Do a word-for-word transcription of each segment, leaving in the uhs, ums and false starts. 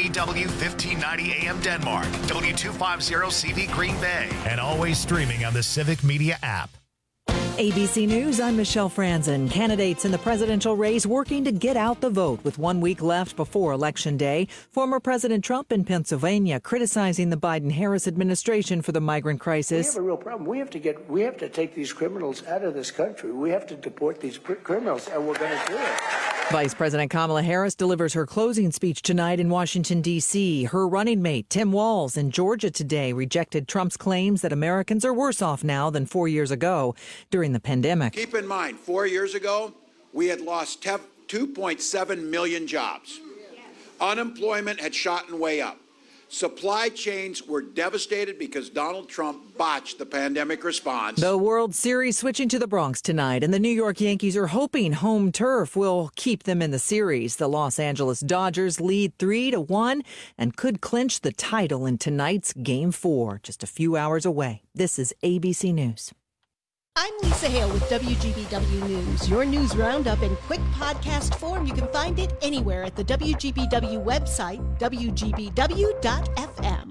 B W fifteen ninety A M Denmark, W two fifty C V Green Bay, and always streaming on the Civic Media app. A B C News, I'm Michelle Franzen. Candidates in the presidential race working to get out the vote with one week left before Election Day. Former President Trump in Pennsylvania criticizing the Biden-Harris administration for the migrant crisis. We have a real problem. We have to get, we have to take these criminals out of this country. We have to deport these criminals, and we're going to do it. Vice President Kamala Harris delivers her closing speech tonight in Washington, D C. Her running mate, Tim Walz, in Georgia today rejected Trump's claims that Americans are worse off now than four years ago during the pandemic. Keep in mind, four years ago, we had lost two point seven million jobs. Unemployment had shot way up. Supply chains were devastated because Donald Trump botched the pandemic response. The World Series switching to the Bronx tonight, and the New York Yankees are hoping home turf will keep them in the series. The Los Angeles Dodgers lead three to one and could clinch the title in tonight's Game Four, just a few hours away. This is A B C News. I'm Lisa Hale with W G B W News. Your news roundup in quick podcast form. You can find it anywhere at the W G B W website, W G B W dot F M.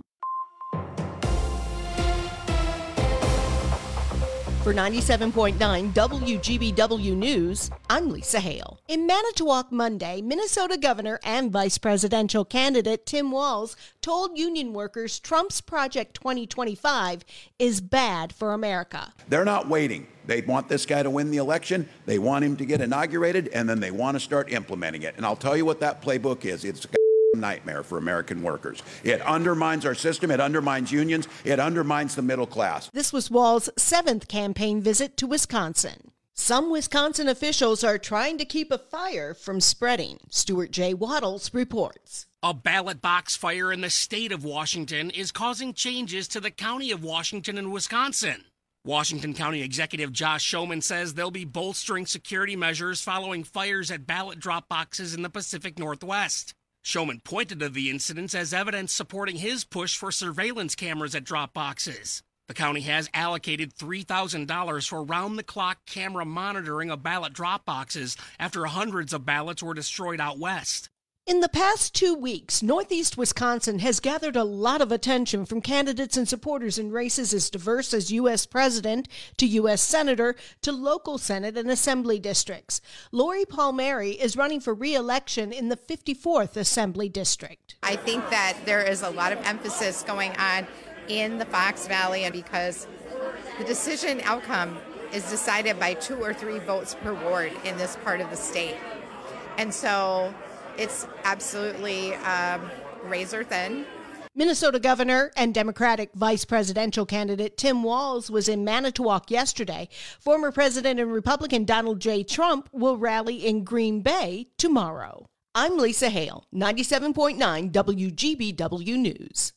For ninety-seven point nine W G B W News, I'm Lisa Hale. In Manitowoc Monday, Minnesota Governor and Vice Presidential candidate Tim Walz told union workers Trump's Project twenty twenty-five is bad for America. They're not waiting. They want this guy to win the election. They want him to get inaugurated, and then they want to start implementing it. And I'll tell you what that playbook is. It's a nightmare for American workers. It undermines our system. It undermines unions. It undermines the middle class. This was Walz's seventh campaign visit to Wisconsin. Some Wisconsin officials are trying to keep a fire from spreading. Stuart J. Waddles reports. A ballot box fire in the state of Washington is causing changes to the county of Washington and Wisconsin. Washington County Executive Josh Schoemann says they'll be bolstering security measures following fires at ballot drop boxes in the Pacific Northwest. Schoemann pointed to the incidents as evidence supporting his push for surveillance cameras at drop boxes. The county has allocated three thousand dollars for round-the-clock camera monitoring of ballot drop boxes after hundreds of ballots were destroyed out west. In the past two weeks, Northeast Wisconsin has gathered a lot of attention from candidates and supporters in races as diverse as U S President to U S Senator to local Senate and Assembly districts. Lori Palmieri is running for re-election in the fifty-fourth Assembly District. I think that there is a lot of emphasis going on in the Fox Valley because the decision outcome is decided by two or three votes per ward in this part of the state. And so it's absolutely um, razor thin. Minnesota Governor and Democratic Vice Presidential candidate Tim Walz was in Manitowoc yesterday. Former President and Republican Donald J. Trump will rally in Green Bay tomorrow. I'm Lisa Hale, ninety-seven point nine W G B W News.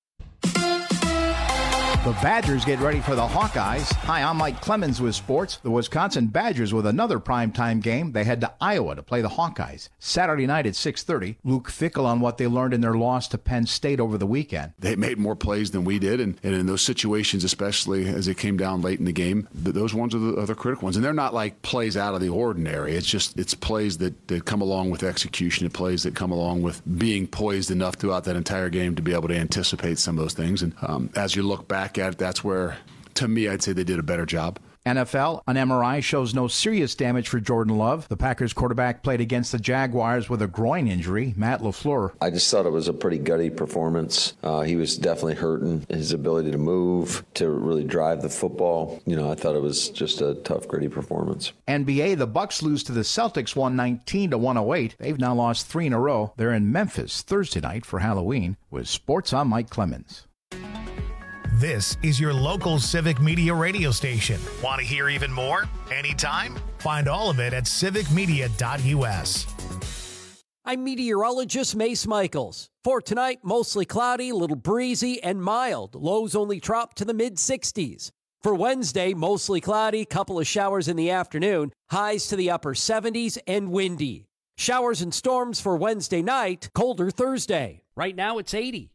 The Badgers get ready for the Hawkeyes. Hi, I'm Mike Clemens with sports. The Wisconsin Badgers with another primetime game. They head to Iowa to play the Hawkeyes. Saturday night at six thirty. Luke Fickell on what they learned in their loss to Penn State over the weekend. They made more plays than we did, and, and in those situations, especially as it came down late in the game, th- those ones are the, are the critical ones. And they're not like plays out of the ordinary. It's just it's plays that, that come along with execution. It's plays that come along with being poised enough throughout that entire game to be able to anticipate some of those things. And um, as you look back at it, that's where, to me, I'd say they did a better job. N F L, an M R I shows no serious damage for Jordan Love. The Packers quarterback played against the Jaguars with a groin injury. Matt LaFleur. I just thought it was a pretty gutty performance. Uh, he was definitely hurting. His ability to move, to really drive the football. You know, I thought it was just a tough, gritty performance. N B A, the Bucks lose to the Celtics one nineteen to one oh eight. They've now lost three in a row. They're in Memphis Thursday night for Halloween. With sports, I'm Mike Clemens. This is your local Civic Media radio station. Want to hear even more? Anytime? Find all of it at civic media dot u s. I'm meteorologist Mace Michaels. For tonight, mostly cloudy, little breezy, and mild. Lows only drop to the mid sixties. For Wednesday, mostly cloudy, couple of showers in the afternoon, highs to the upper seventies and windy. Showers and storms for Wednesday night, colder Thursday. Right now, it's eighty.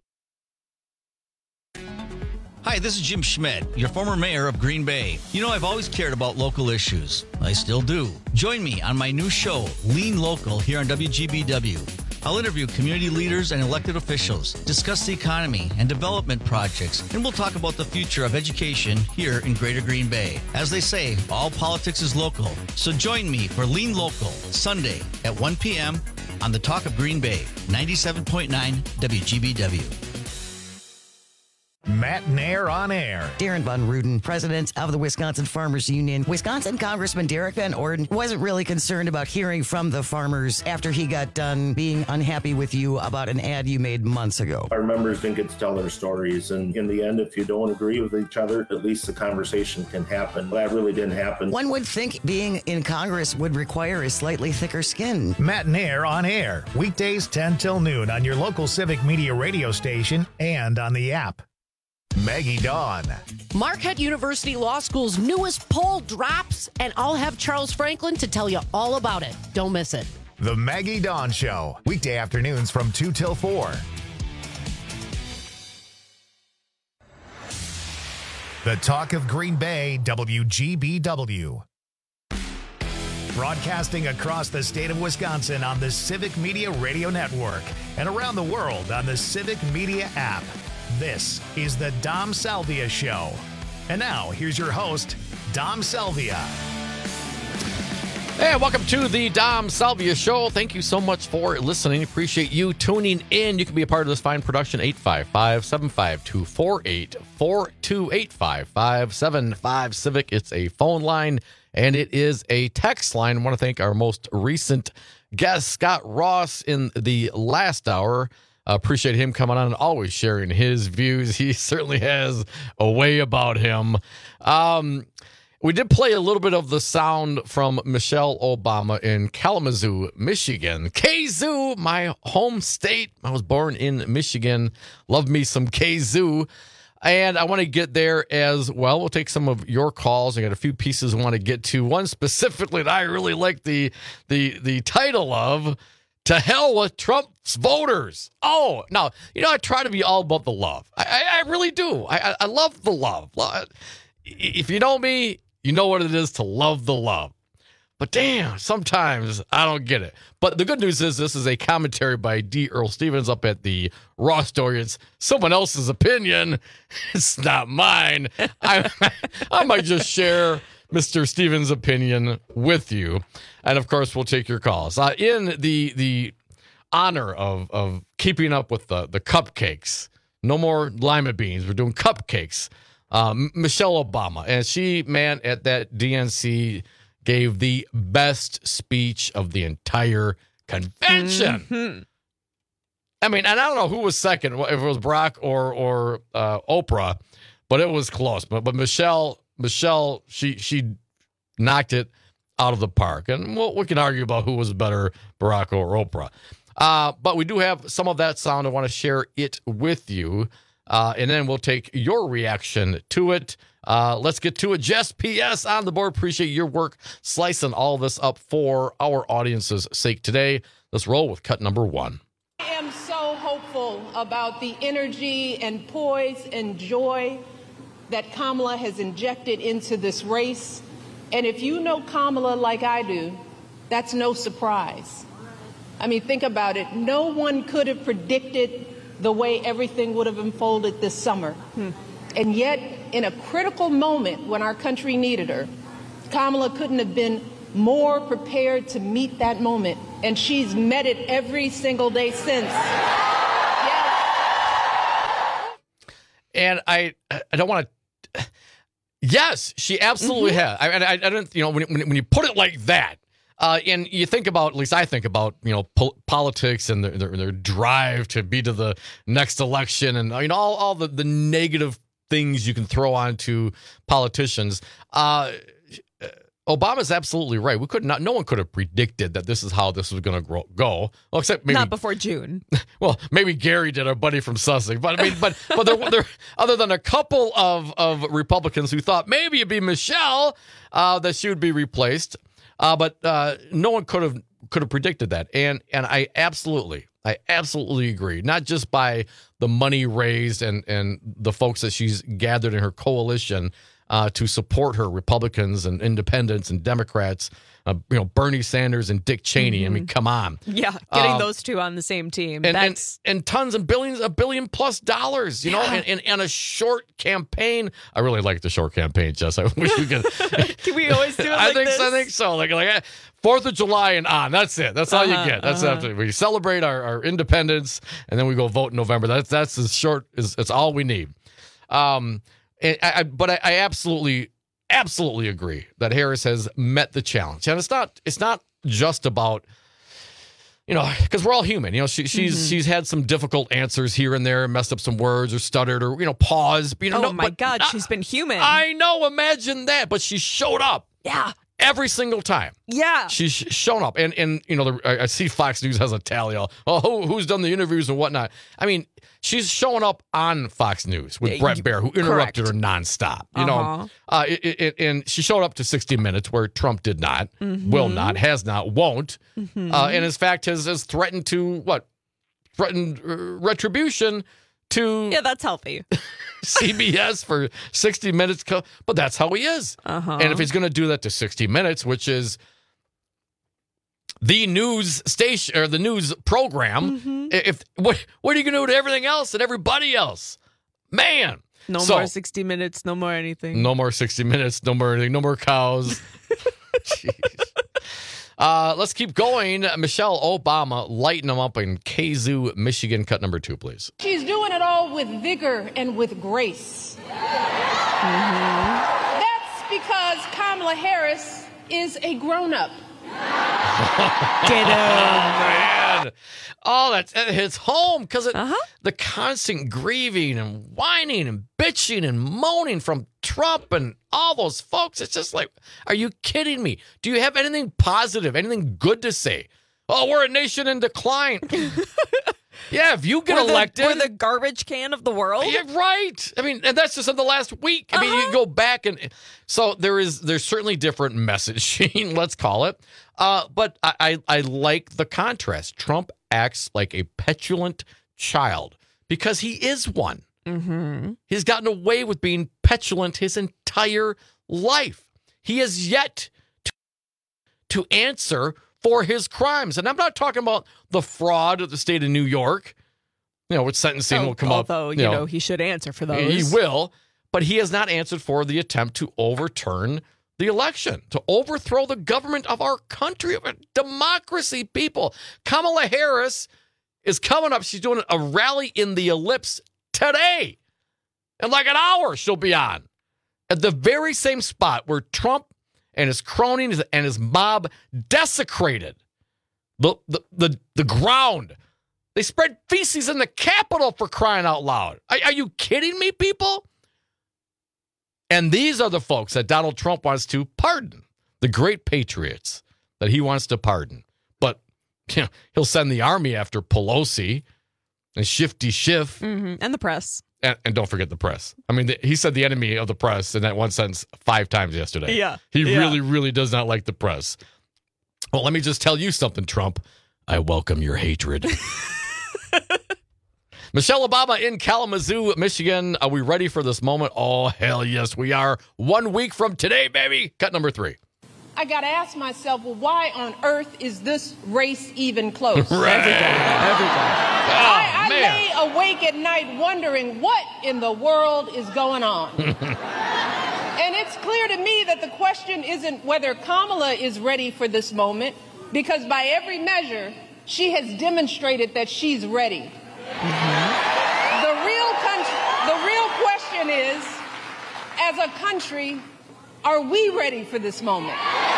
Hi, this is Jim Schmidt, your former mayor of Green Bay. You know, I've always cared about local issues. I still do. Join me on my new show, Lean Local, here on W G B W. I'll interview community leaders and elected officials, discuss the economy and development projects, and we'll talk about the future of education here in Greater Green Bay. As they say, all politics is local. So join me for Lean Local, Sunday at one p.m. on the Talk of Green Bay, ninety-seven point nine W G B W. Matt Nair on air. Darren Von Ruden, president of the Wisconsin Farmers Union. Wisconsin Congressman Derek Van Orden wasn't really concerned about hearing from the farmers after he got done being unhappy with you about an ad you made months ago. Our members didn't get to tell their stories, and in the end, if you don't agree with each other, at least the conversation can happen. That really didn't happen. One would think being in Congress would require a slightly thicker skin. Matt Nair on air, weekdays ten till noon on your local Civic Media radio station and on the app. Maggie Dawn. Marquette University Law School's newest poll drops, and I'll have Charles Franklin to tell you all about it. Don't miss it. The Maggie Dawn Show, weekday afternoons from two till four. The Talk of Green Bay, W G B W. Broadcasting across the state of Wisconsin on the Civic Media Radio Network and around the world on the Civic Media app. This is the Dom Salvia Show. And now, here's your host, Dom Salvia. Hey, welcome to the Dom Salvia Show. Thank you so much for listening. Appreciate you tuning in. You can be a part of this fine production, eight five five, seven five two, four eight four two, eight five five, seven five Civic. It's a phone line, and it is a text line. I want to thank our most recent guest, Scott Ross, in the last hour. Uh, appreciate him coming on and always sharing his views. He certainly has a way about him. Um, we did play a little bit of the sound from Michelle Obama in Kalamazoo, Michigan. Kazoo, my home state. I was born in Michigan. Love me some Kazoo. And I want to get there as well. We'll take some of your calls. I got a few pieces I want to get to. One specifically that I really like the the the title of, To Hell with Trump's Voters. Oh, now, you know, I try to be all about the love. I, I, I really do. I, I love the love. If you know me, you know what it is to love the love. But damn, sometimes I don't get it. But the good news is this is a commentary by D. Earl Stevens up at the Raw Story. It's someone else's opinion. It's not mine. I, I might just share Mister Stevens' opinion with you. And, of course, we'll take your calls. Uh, in the the honor of of keeping up with the, the cupcakes, no more lima beans. We're doing cupcakes. Um, Michelle Obama. And she, man, at that D N C gave the best speech of the entire convention. Mm-hmm. I mean, and I don't know who was second, if it was Barack or, or uh, Oprah, but it was close. But but Michelle... Michelle, she she knocked it out of the park. And we'll, we can argue about who was better, Barack or Oprah. Uh, but we do have some of that sound. I want to share it with you. Uh, and then we'll take your reaction to it. Uh, let's get to it. Jess P S on the board. Appreciate your work slicing all this up for our audience's sake today. Let's roll with cut number one. I am so hopeful about the energy and poise and joy that Kamala has injected into this race. And if you know Kamala like I do, that's no surprise. I mean, think about it. No one could have predicted the way everything would have unfolded this summer. Hmm. And yet, in a critical moment when our country needed her, Kamala couldn't have been more prepared to meet that moment. And she's met it every single day since. Yes. And I, I don't want to. Yes, she absolutely mm-hmm. has. I, I, I don't, you know, when, when, when you put it like that, uh, and you think about, at least I think about, you know, po- politics and their, their their drive to be to the next election, and you know, all all the, the negative things you can throw onto politicians. Uh, Obama's absolutely right. We could not. No one could have predicted that this is how this was going to go. Well, except maybe not before June. Well, maybe Gary did, our buddy from Sussex. But I mean, but but there, there, other than a couple of, of Republicans who thought maybe it'd be Michelle uh, that she would be replaced, uh, but uh, no one could have could have predicted that. And and I absolutely, I absolutely agree. Not just by the money raised and and the folks that she's gathered in her coalition. uh, to support her, Republicans and independents and Democrats, uh, you know, Bernie Sanders and Dick Cheney. Mm-hmm. I mean, come on. Yeah, getting Um, those two on the same team. And, and, That's and tons of billions, a billion plus dollars, you know, Yeah. and, and, and a short campaign. I really like the short campaign, Jess. I wish we could. Can we always do it I like think this? so, I think so. Like like eh, Fourth of July and on. That's it. That's all Uh-huh, you get. That's uh-huh. after we celebrate our, our independence, and then we go vote in November. That's that's as short as that's all we need. Um, and I, I, but I, I absolutely, absolutely agree that Harris has met the challenge, and it's not it's not just about. You know, because we're all human. You know, she, she's Mm-hmm. she's had some difficult answers here and there, messed up some words or stuttered or you know paused. You know, oh no, my but God, not- she's been human. I know. Imagine that, but she showed up. Yeah. Every single time. Yeah. She's shown up. And, and you know, the, I, I see Fox News has a tally. Oh, who, who's done the interviews and whatnot. I mean, she's showing up on Fox News with Yeah, Brett you- Baer, who interrupted correct. her nonstop. You Uh-huh. know, uh, it, it, and she showed up to sixty minutes where Trump did not, Mhm. will not, has not, won't. Mhm. Uh, and in fact, has, has threatened to, what? Threatened uh, retribution to Yeah, that's healthy. C B S for sixty minutes. Co- But that's how he is. Uh-huh. And if he's going to do that to sixty minutes, which is the news station or the news program, Mm-hmm. if what what are you going to do to everything else and everybody else? Man. No So, more sixty minutes, no more anything. No more sixty minutes, no more anything, no more cows. Jeez. Uh, let's keep going. Michelle Obama lighting them up in Kazoo, Michigan. Cut number two, please. She's doing it all with vigor and with grace. That's because Kamala Harris is a grown-up. Get Oh, man. Oh, that's it hits home because uh-huh. the constant grieving and whining and bitching and moaning from Trump and all those folks. It's just like, are you kidding me? Do you have anything positive, anything good to say? Oh, we're a nation in decline. Yeah, if you get we're elected. The, we're the garbage can of the world. Yeah, right. I mean, and that's just in the last week. I uh-huh. mean, you go back and so there is there's certainly different messaging, let's call it. Uh, but I, I I like the contrast. Trump acts like a petulant child because he is one. Mm-hmm. He's gotten away with being petulant his entire life. He has yet to, to answer for his crimes. And I'm not talking about the fraud of the state of New York, you know, which sentencing oh, will come although, up. You know, know, he should answer for those. He will, but he has not answered for the attempt to overturn the election, to overthrow the government of our country, of a democracy, people. Kamala Harris is coming up. She's doing a rally in the Ellipse today. In like an hour, she'll be on. At the very same spot where Trump and his cronies and his mob desecrated the, the, the, the ground. They spread feces in the Capitol, for crying out loud. Are, are you kidding me, people? And these are the folks that Donald Trump wants to pardon, the great patriots that he wants to pardon. But you know, he'll send the army after Pelosi and Shifty Schiff. Mm-hmm. And the press. And, and don't forget the press. I mean, the, he said the enemy of the press in that one sentence five times yesterday. Yeah. He yeah. really, really does not like the press. Well, let me just tell you something, Trump. I welcome your hatred. Michelle Obama in Kalamazoo, Michigan. Are we ready for this moment? Oh, hell yes, we are. One week from today, baby. Cut number three. I got to ask myself, well, why on earth is this race even close? Right. Every day. Every day. Oh, I, I man. lay awake at night wondering what in the world is going on. And it's clear to me that the question isn't whether Kamala is ready for this moment, because by every measure, she has demonstrated that she's ready. Mm-hmm. The real country, the real question is, as a country, are we ready for this moment?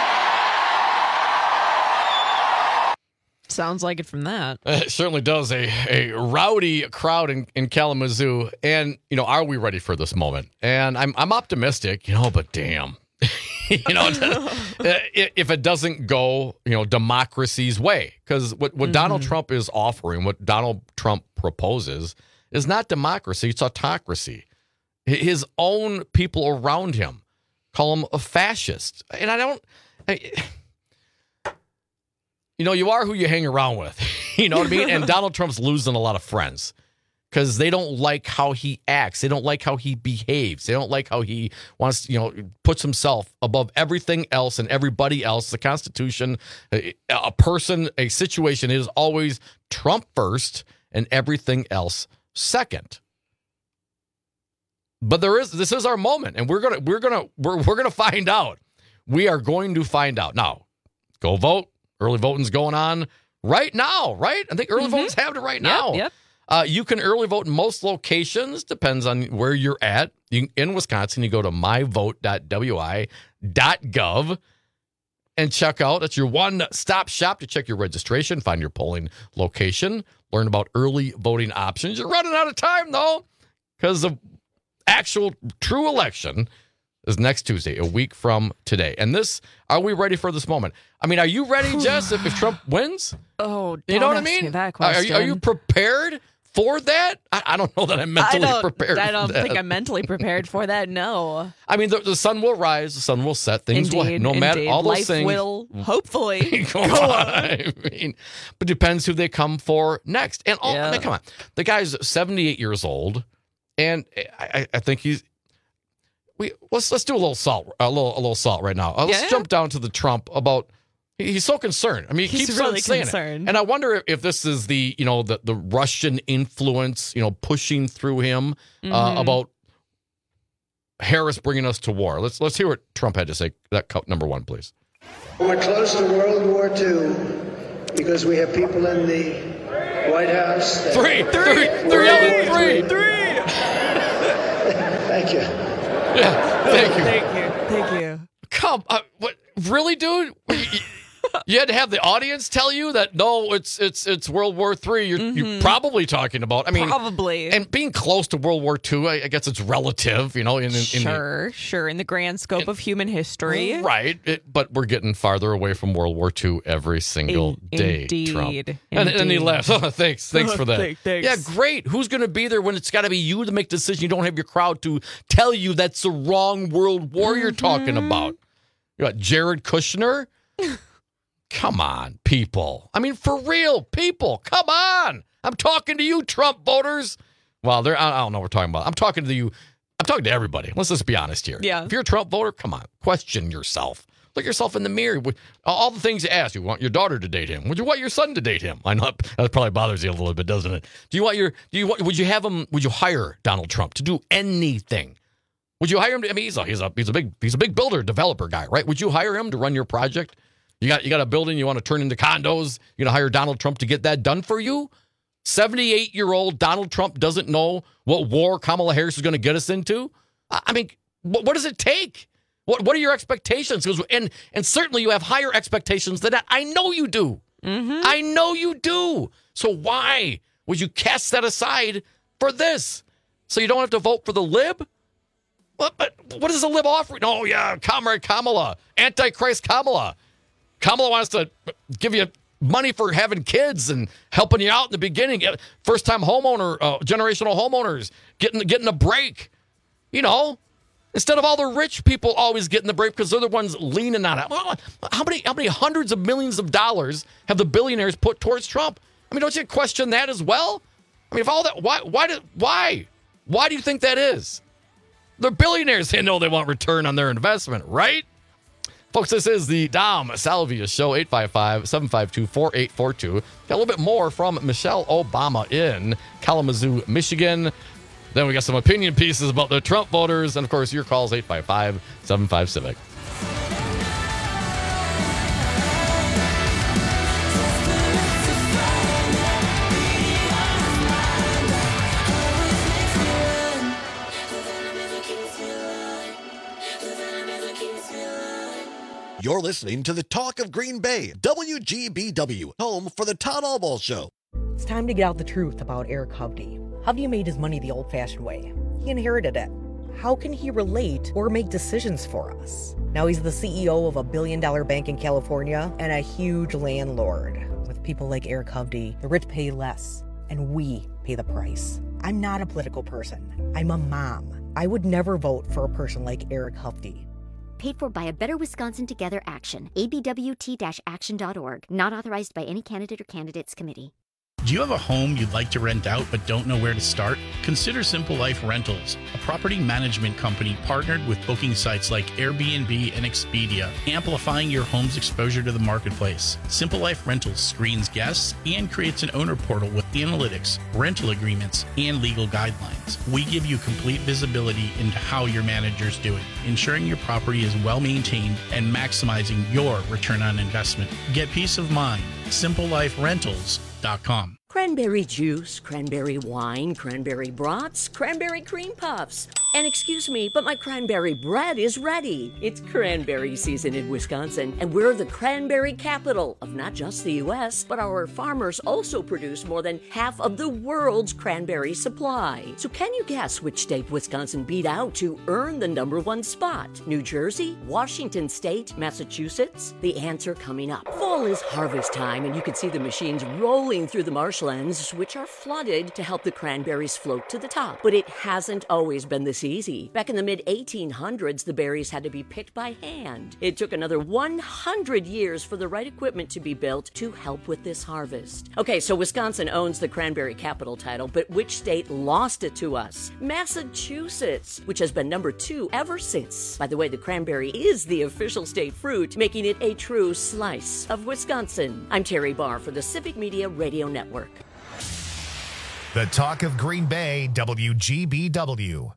Sounds like it from that. It certainly does. A, a rowdy crowd in, in Kalamazoo. And, you know, are we ready for this moment? And I'm I'm optimistic, you know, but damn. you know, if it doesn't go, you know, democracy's way. Because what, what mm-hmm. Donald Trump is offering, what Donald Trump proposes, is not democracy, it's autocracy. His own people around him call him a fascist. And I don't... I, you know, you are who you hang around with. You know what I mean? And Donald Trump's losing a lot of friends. because they don't like how he acts. They don't like how he behaves. They don't like how he wants, you know, puts himself above everything else and everybody else. The Constitution, a, a person, a situation is always Trump first and everything else second. But there is this is our moment, and we're gonna we're gonna we're we're gonna find out. We are going to find out now. Go vote. Early voting's going on right now, right? I think early mm-hmm. voting's happening right now. Yep, yep. Uh, you can early vote in most locations. Depends on where you're at. You, in Wisconsin, you go to my vote dot w i dot gov and check out. That's your one-stop shop to check your registration, find your polling location, learn about early voting options. You're running out of time, though, because the actual true election is next Tuesday, a week from today. And this, are we ready for this moment? I mean, are you ready, Jess, if, if Trump wins? Oh, don't you know what I ask mean? me that Are you, are you prepared for that? I, I don't know that I'm mentally I don't, prepared I don't for that. think I'm mentally prepared for that, no. I mean, the, the sun will rise, the sun will set, things Indeed, will, no matter, indeed. all those Life things. will hopefully go, go on. on. I mean, but depends who they come for next. And all, Yeah. I mean, come on, the guy's seventy-eight years old, and I, I think he's. We let's let's do a little salt, a little a little salt right now. Uh, let's Yeah. jump down to the Trump about. he- He's so concerned. I mean, he He's keeps really on saying concerned. it, and I wonder if, if this is the you know the the Russian influence, you know, pushing through him uh, Mhm. about Harris bringing us to war. Let's let's hear what Trump had to say. That cut number one, please. We're close to World War Two because we have people in the White House. that- Three, three, they're yelling three, three. Thank you. Yeah, thank you. Thank you. Thank you. Come, uh, what? Really, dude? You, you had to have the audience tell you that no, it's it's it's World War Three. You're Mhm. you're probably talking about. I mean, Probably. and being close to World War Two, I, I guess it's relative. You know, in, in, in Sure, sure. In the grand scope of human history. right. It, but we're getting farther away from World War Two every single In- day. indeed. Trump. And, and he Indeed. laughs. Oh, thanks, thanks for that. Thank- thanks. Yeah, great. Who's going to be there when it's got to be you to make decisions? You don't have your crowd to tell you that's the wrong World War you're talking Mm-hmm. about. You got Jared Kushner. Come on, people. I mean, for real, people. Come on. I'm talking to you, Trump voters. Well, they're, I don't know what we're talking about. I'm talking to you. I'm talking to everybody. Let's just be honest here. Yeah. If you're a Trump voter, come on. Question yourself. Look yourself in the mirror. All the things you ask. You want your daughter to date him? Would you want your son to date him? I know that probably bothers you a little bit, doesn't it? Do you want your? Do you want? Would you have him? Would you hire Donald Trump to do anything? Would you hire him? To, I mean, he's a he's a he's a big he's a big builder developer guy, right? Would you hire him to run your project? You got you got a building you want to turn into condos. You're gonna hire Donald Trump to get that done for you? seventy-eight-year-old Donald Trump doesn't know what war Kamala Harris is going to get us into. I I mean, what, what does it take? What What are your expectations? 'Cause- And and certainly you have higher expectations than that. I know you do. Mm-hmm. I know you do. So why would you cast that aside for this? So you don't have to vote for the lib? What? But what is the lib offering? Oh yeah, Comrade Kamala, Antichrist Kamala. Kamala wants to give you money for having kids and helping you out in the beginning. First time homeowner, uh, generational homeowners getting getting a break. You know, instead of all the rich people always getting the break because they're the ones leaning on it. Well, how many how many hundreds of millions of dollars have the billionaires put towards Trump? I mean, don't you question that as well? I mean, if all that, why why do why why do you think that is? They're billionaires. They know they want return on their investment, right? Folks, this is the Dom Salvia Show, eight five five, seven five two, four eight four two. Got a little bit more from Michelle Obama in Kalamazoo, Michigan. Then we got some opinion pieces about the Trump voters. And, of course, your calls, eight five five, seven five Civic. You're listening to the Talk of Green Bay, W G B W, home for the Todd Albaugh Show. It's time to get out the truth about Eric Hovde. Hovde made his money the old-fashioned way. He inherited it. How can he relate or make decisions for us? Now he's the C E O of a billion-dollar bank in California and a huge landlord. With people like Eric Hovde, the rich pay less, and we pay the price. I'm not a political person. I'm a mom. I would never vote for a person like Eric Hovde. Paid for by a Better Wisconsin Together Action, A B W T action dot org. Not authorized by any candidate or candidates committee. Do you have a home you'd like to rent out but don't know where to start? Consider Simple Life Rentals, a property management company partnered with booking sites like Airbnb and Expedia, amplifying your home's exposure to the marketplace. Simple Life Rentals screens guests and creates an owner portal with analytics, rental agreements, and legal guidelines. We give you complete visibility into how your manager's doing, ensuring your property is well maintained and maximizing your return on investment. Get peace of mind. simple life rentals dot com. Cranberry juice, cranberry wine, cranberry brats, cranberry cream puffs. And excuse me, but my cranberry bread is ready. It's cranberry season in Wisconsin, and we're the cranberry capital of not just the U S, but our farmers also produce more than half of the world's cranberry supply. So can you guess which state Wisconsin beat out to earn the number one spot? New Jersey, Washington State, Massachusetts? The answer coming up. Fall is harvest time, and you can see the machines rolling through the marshlands, which are flooded to help the cranberries float to the top. But it hasn't always been this easy. Back in the mid eighteen hundreds, the berries had to be picked by hand. It took another one hundred years for the right equipment to be built to help with this harvest. Okay, so Wisconsin owns the cranberry capital title, but which state lost it to us? Massachusetts, which has been number two ever since. By the way, the cranberry is the official state fruit, making it a true slice of Wisconsin. I'm Terry Barr for the Civic Media Radio Network. The talk of Green Bay, W G B W.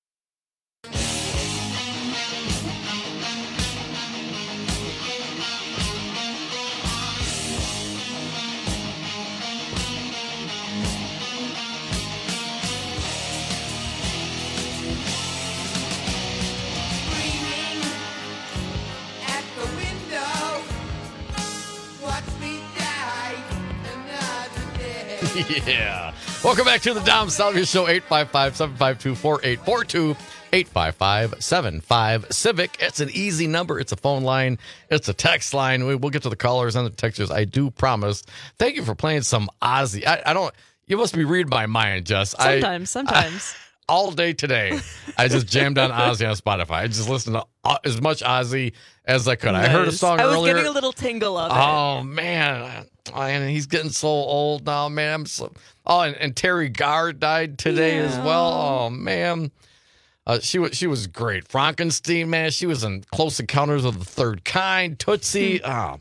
Yeah. Welcome back to the Dom Salvia Show, eight five five, seven five two, four eight four two, eight five five, seven five, Civic. It's an easy number. It's a phone line. It's a text line. We, we'll get to the callers and the texters, I do promise. Thank you for playing some Ozzy. I, I don't, you must be reading my mind, Jess. Sometimes, I, sometimes. I, all day today, I just jammed on Ozzy on Spotify. I just listened to as much Ozzy as I could. Nice. I heard a song I was earlier. getting a little tingle of it. Oh, man. And he's getting so old now, man. I'm so, oh, and, and Terry Garr died today yeah. as well. Oh, man. Uh, she was she was great. Frankenstein, man. She was in Close Encounters of the Third Kind. Tootsie. oh,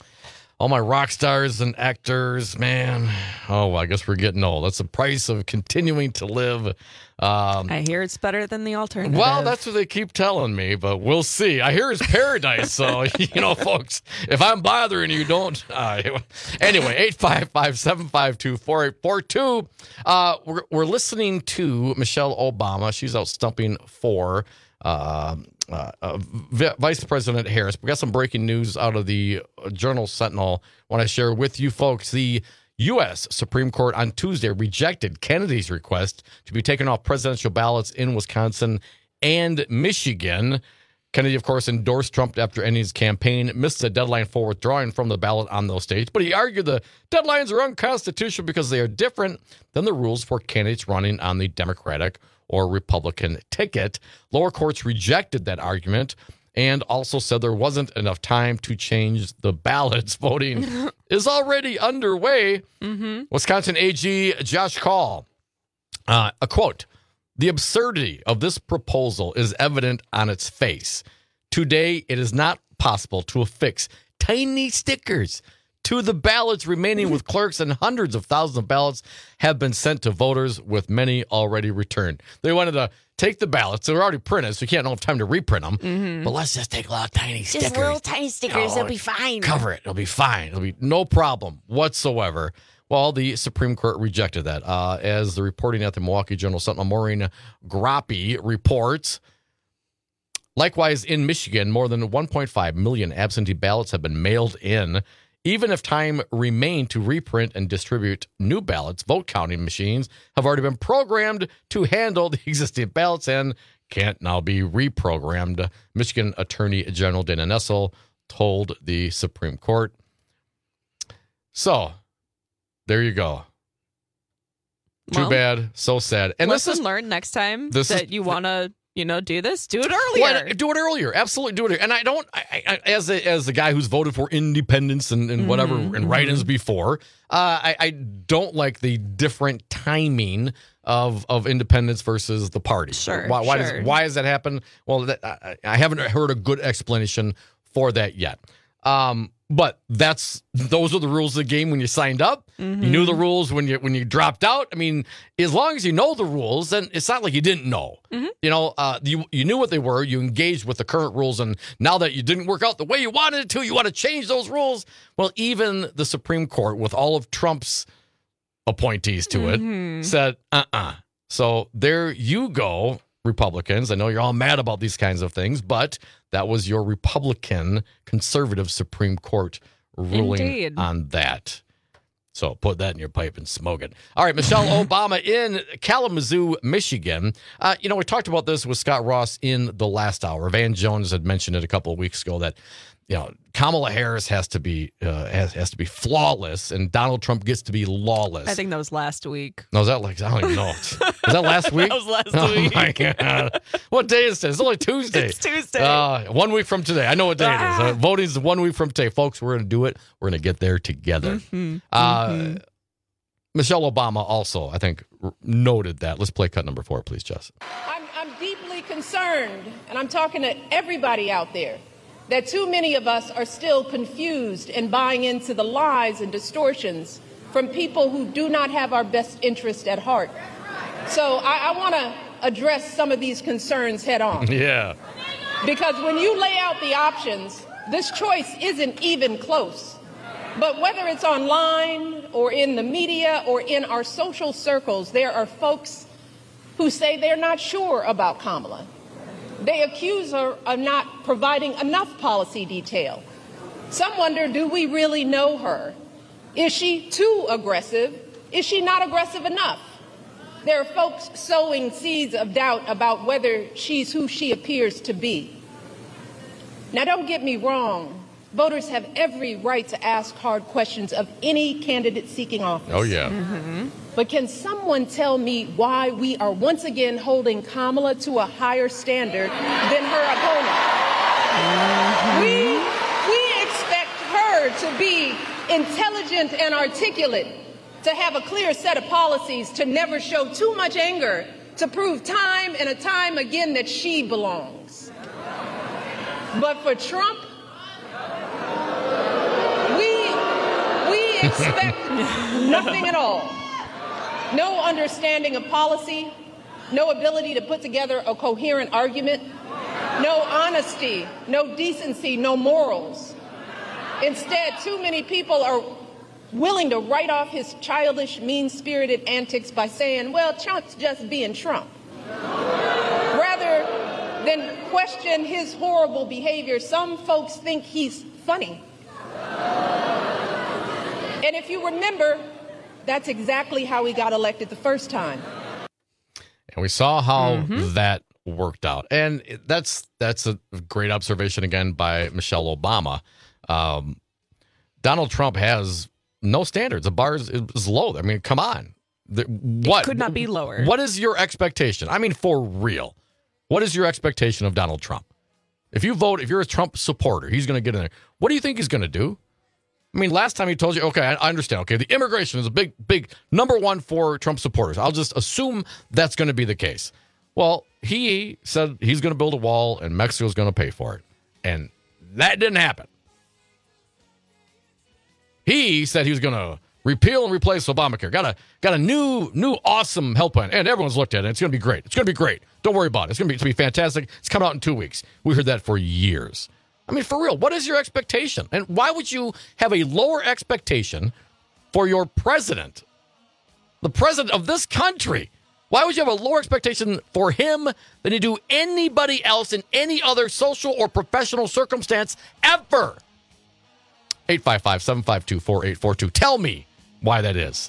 all my rock stars and actors, man. Oh, well, I guess we're getting old. That's the price of continuing to live. Um, I hear it's better than the alternative. Well, that's what they keep telling me, but we'll see. I hear it's paradise, so, you know, folks, if I'm bothering you, don't. Uh, anyway, eight five five, seven five two, four eight four two. Uh, we're, we're listening to Michelle Obama. She's out stumping for uh, uh, uh, v- Vice President Harris. We got some breaking news out of the Journal Sentinel. I want to share with you folks. The U S Supreme Court on Tuesday rejected Kennedy's request to be taken off presidential ballots in Wisconsin and Michigan. Kennedy, of course, endorsed Trump after ending his campaign, missed the deadline for withdrawing from the ballot on those states, but he argued the deadlines are unconstitutional because they are different than the rules for candidates running on the Democratic or Republican ticket. Lower courts rejected that argument and also said there wasn't enough time to change the ballots. Voting is already underway. Mm-hmm. Wisconsin A G Josh Kaul, uh, a quote, "The absurdity of this proposal is evident on its face. Today, it is not possible to affix tiny stickers to the ballots remaining with clerks, and hundreds of thousands of ballots have been sent to voters, with many already returned." They wanted to take the ballots. They're already printed, so you can't have time to reprint them. Mm-hmm. But let's just take little tiny just stickers. Just little tiny stickers. Oh, It'll be fine. Cover it. It'll be fine. It'll be no problem whatsoever. Well, the Supreme Court rejected that. Uh, as the reporting at the Milwaukee Journal Sentinel, Maureen Groppe reports, likewise in Michigan, more than one point five million absentee ballots have been mailed in. Even if time remained to reprint and distribute new ballots, vote counting machines have already been programmed to handle the existing ballots and can't now be reprogrammed. Michigan Attorney General Dana Nessel told the Supreme Court. So, there you go. Too Well, bad. So sad. And lesson this is learned next time this that is, you want to You know, do this, do it earlier. Well, do it earlier. Absolutely do it earlier. And I don't, I, I, as a, as the guy who's voted for independence and, and whatever Mm-hmm. and write-ins before, uh, I, I don't like the different timing of of independence versus the party. Sure, Why, why, sure. does, why has that happened? Well, that, I, I haven't heard a good explanation for that yet. Um, but that's those are the rules of the game when you signed up. Mm-hmm. You knew the rules when you when you dropped out. I mean, as long as you know the rules, then it's not like you didn't know. Mm-hmm. You know, uh, you you knew what they were. You engaged with the current rules, and now that you didn't work out the way you wanted it to, you want to change those rules. Well, even the Supreme Court, with all of Trump's appointees to Mhm. it, said, uh-uh. So there you go, Republicans. I know you're all mad about these kinds of things, but that was your Republican conservative Supreme Court ruling Indeed. on that. So put that in your pipe and smoke it. All right, Michelle Obama in Kalamazoo, Michigan. Uh, you know, we talked about this with Scott Ross in the last hour. Van Jones had mentioned it a couple of weeks ago that, you know, Kamala Harris has to be uh, has, has to be flawless, and Donald Trump gets to be lawless. I think that was last week. No, is that like, I don't even know. Was that last week? That was last oh week. Oh, my God. What day is it? It's only Tuesday. It's Tuesday. Uh, one week from today. I know what day it is. Ah. Uh, voting's one week from today. Folks, we're going to do it. We're going to get there together. Mm-hmm. Uh, Mm-hmm. Michelle Obama also, I think, r- noted that. Let's play cut number four, please, Justin. I'm, I'm deeply concerned, and I'm talking to everybody out there, that too many of us are still confused and buying into the lies and distortions from people who do not have our best interest at heart. So I, I want to address some of these concerns head on. Yeah. Because when you lay out the options, this choice isn't even close. But whether it's online or in the media or in our social circles, there are folks who say they're not sure about Kamala. They accuse her of not providing enough policy detail. Some wonder, do we really know her? Is she too aggressive? Is she not aggressive enough? There are folks sowing seeds of doubt about whether she's who she appears to be. Now, don't get me wrong. Voters have every right to ask hard questions of any candidate seeking office. Oh, yeah. Mm-hmm. But can someone tell me why we are once again holding Kamala to a higher standard than her opponent? Mm-hmm. We, we expect her to be intelligent and articulate, to have a clear set of policies, to never show too much anger, to prove time and a time again that she belongs. But for Trump, we, we expect nothing at all. No understanding of policy, no ability to put together a coherent argument, no honesty, no decency, no morals. Instead, too many people are willing to write off his childish, mean-spirited antics by saying, well, Trump's just being Trump. Rather than question his horrible behavior, some folks think he's funny. And if you remember, that's exactly how he got elected the first time. And we saw how Mm-hmm. that worked out. And that's that's a great observation again by Michelle Obama. Um, Donald Trump has no standards. The bar is, is low. I mean, come on. The, what could not be lower. What is your expectation? I mean, for real. What is your expectation of Donald Trump? If you vote, if you're a Trump supporter, he's going to get in there. What do you think he's going to do? I mean, last time he told you, okay, I, I understand. Okay, the immigration is a big, big number one for Trump supporters. I'll just assume that's going to be the case. Well, he said he's going to build a wall and Mexico's going to pay for it. And that didn't happen. He said he was going to repeal and replace Obamacare. Got a got a new, new awesome health plan. And everyone's looked at it. It's going to be great. It's going to be great. Don't worry about it. It's going to be, it's going to be fantastic. It's coming out in two weeks. We heard that for years. I mean, for real, what is your expectation? And why would you have a lower expectation for your president, the president of this country? Why would you have a lower expectation for him than you do anybody else in any other social or professional circumstance ever? eight five five, seven five two, four eight four two. Tell me why that is.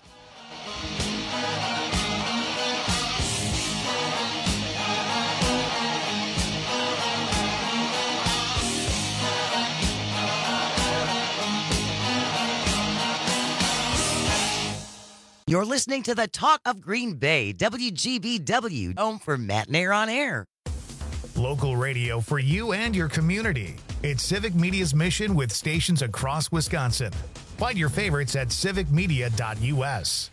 You're listening to the Talk of Green Bay, W G B W, home for Matt and Air on Air. Local radio for you and your community. It's Civic Media's mission with stations across Wisconsin. Find your favorites at civic media dot u s.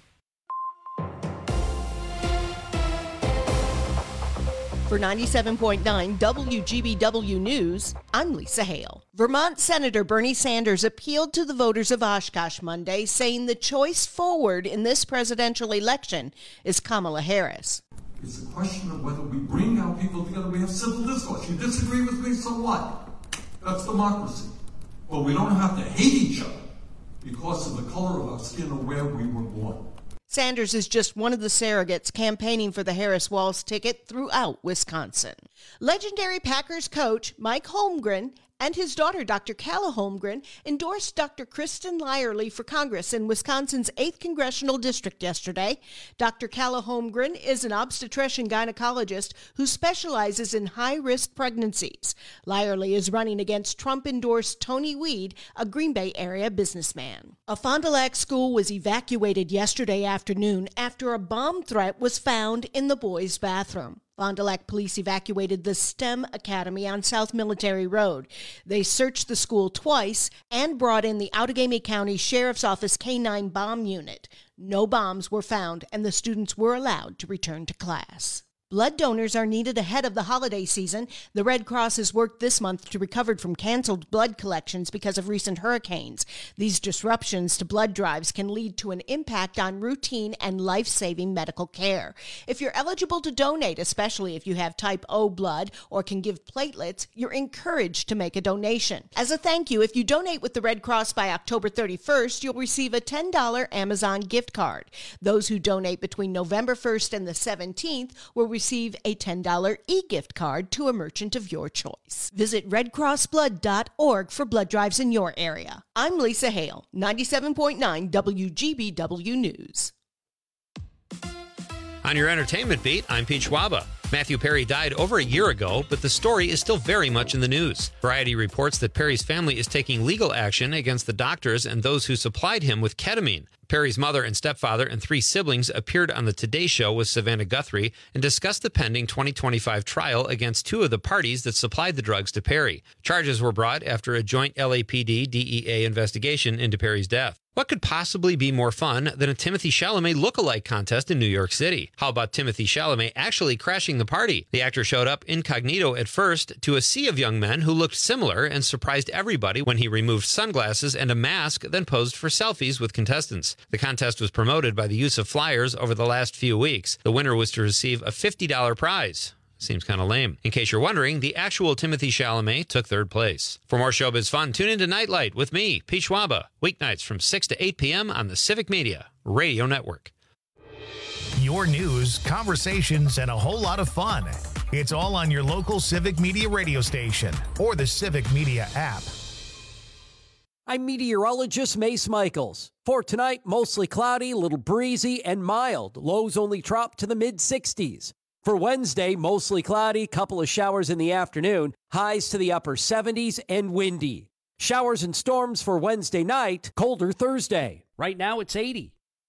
For ninety-seven point nine W G B W News, I'm Lisa Hale. Vermont Senator Bernie Sanders appealed to the voters of Oshkosh Monday, saying the choice forward in this presidential election is Kamala Harris. It's a question of whether we bring our people together. We have civil discourse. You disagree with me, so what? That's democracy. Well, we don't have to hate each other because of the color of our skin or where we were born. Sanders is just one of the surrogates campaigning for the Harris-Walz ticket throughout Wisconsin. Legendary Packers coach Mike Holmgren and his daughter, Doctor Calla Holmgren, endorsed Doctor Kristen Lyerly for Congress in Wisconsin's eighth Congressional District yesterday. Doctor Calla Holmgren is an obstetrician gynecologist who specializes in high-risk pregnancies. Lyerly is running against Trump-endorsed Tony Weed, a Green Bay area businessman. A Fond du Lac school was evacuated yesterday afternoon after a bomb threat was found in the boys' bathroom. Fond du Lac police evacuated the STEM Academy on South Military Road. They searched the school twice and brought in the Outagamie County Sheriff's Office K nine bomb unit. No bombs were found, and the students were allowed to return to class. Blood donors are needed ahead of the holiday season. The Red Cross has worked this month to recover from canceled blood collections because of recent hurricanes. These disruptions to blood drives can lead to an impact on routine and life-saving medical care. If you're eligible to donate, especially if you have type O blood or can give platelets, you're encouraged to make a donation. As a thank you, if you donate with the Red Cross by October thirty-first, you'll receive a ten dollars Amazon gift card. Those who donate between November first and the seventeenth will receive receive a ten dollars e-gift card to a merchant of your choice. Visit red cross blood dot org for blood drives in your area. I'm Lisa Hale, ninety-seven point nine W G B W News. On your entertainment beat, I'm Pete Schwaba. Matthew Perry died over a year ago, but the story is still very much in the news. Variety reports that Perry's family is taking legal action against the doctors and those who supplied him with ketamine. Perry's mother and stepfather and three siblings appeared on the Today Show with Savannah Guthrie and discussed the pending twenty twenty-five trial against two of the parties that supplied the drugs to Perry. Charges were brought after a joint L A P D D E A investigation into Perry's death. What could possibly be more fun than a Timothée Chalamet look-alike contest in New York City? How about Timothée Chalamet actually crashing the party? The actor showed up incognito at first to a sea of young men who looked similar and surprised everybody when he removed sunglasses and a mask, then posed for selfies with contestants. The contest was promoted by the use of flyers over the last few weeks. The winner was to receive a fifty dollars prize. Seems kind of lame. In case you're wondering, the actual Timothée Chalamet took third place. For more showbiz fun, tune into Nightlight with me, Pete Schwaba, weeknights from six to eight p.m. on the Civic Media Radio Network. Your news, conversations, and a whole lot of fun. It's all on your local Civic Media radio station or the Civic Media app. I'm meteorologist Mace Michaels. For tonight, mostly cloudy, a little breezy, and mild. Lows only drop to the mid sixties. For Wednesday, mostly cloudy, couple of showers in the afternoon, highs to the upper seventies and windy. Showers and storms for Wednesday night, colder Thursday. Right now it's eighty.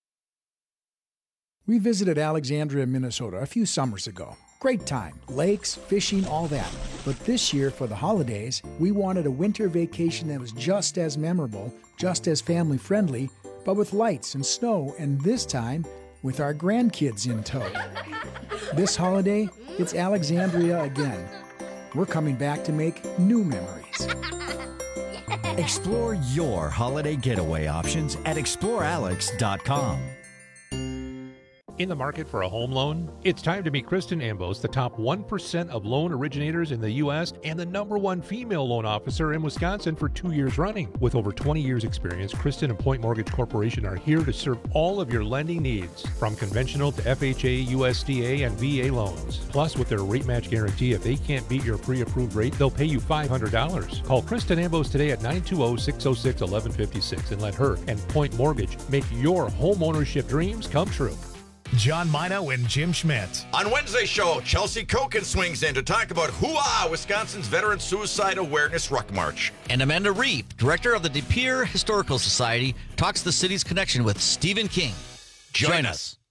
We visited Alexandria, Minnesota a few summers ago. Great time. Lakes, fishing, all that. But this year, for the holidays, we wanted a winter vacation that was just as memorable, just as family-friendly, but with lights and snow, and this time, with our grandkids in tow. This holiday, it's Alexandria again. We're coming back to make new memories. Explore your holiday getaway options at explore alex dot com. In the market for a home loan? It's time to meet Kristen Ambos, the top one percent of loan originators in the U S and the number one female loan officer in Wisconsin for two years running. With over twenty years experience, Kristen and Point Mortgage Corporation are here to serve all of your lending needs, from conventional to F H A, U S D A, and V A loans. Plus, with their rate match guarantee, if they can't beat your pre-approved rate, they'll pay you five hundred dollars. Call Kristen Ambos today at nine two zero, six zero six, one one five six and let her and Point Mortgage make your home ownership dreams come true. John Mino and Jim Schmidt. On Wednesday's show, Chelsea Koken swings in to talk about Hoo-Ah, Wisconsin's Veteran Suicide Awareness Ruck March. And Amanda Reep, director of the De Pere Historical Society, talks the city's connection with Stephen King. Join, Join us. us.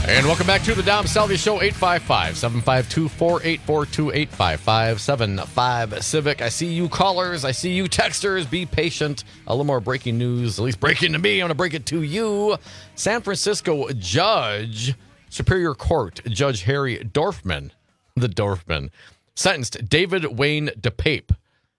And welcome back to the Dom Salvia Show, eight five five, seven five two, four eight four two, eight five five, seven five Civic. I see you callers. I see you texters. Be patient. A little more breaking news, at least breaking to me. I'm going to break it to you. San Francisco judge, Superior Court, Judge Harry Dorfman, the Dorfman, sentenced David Wayne DePape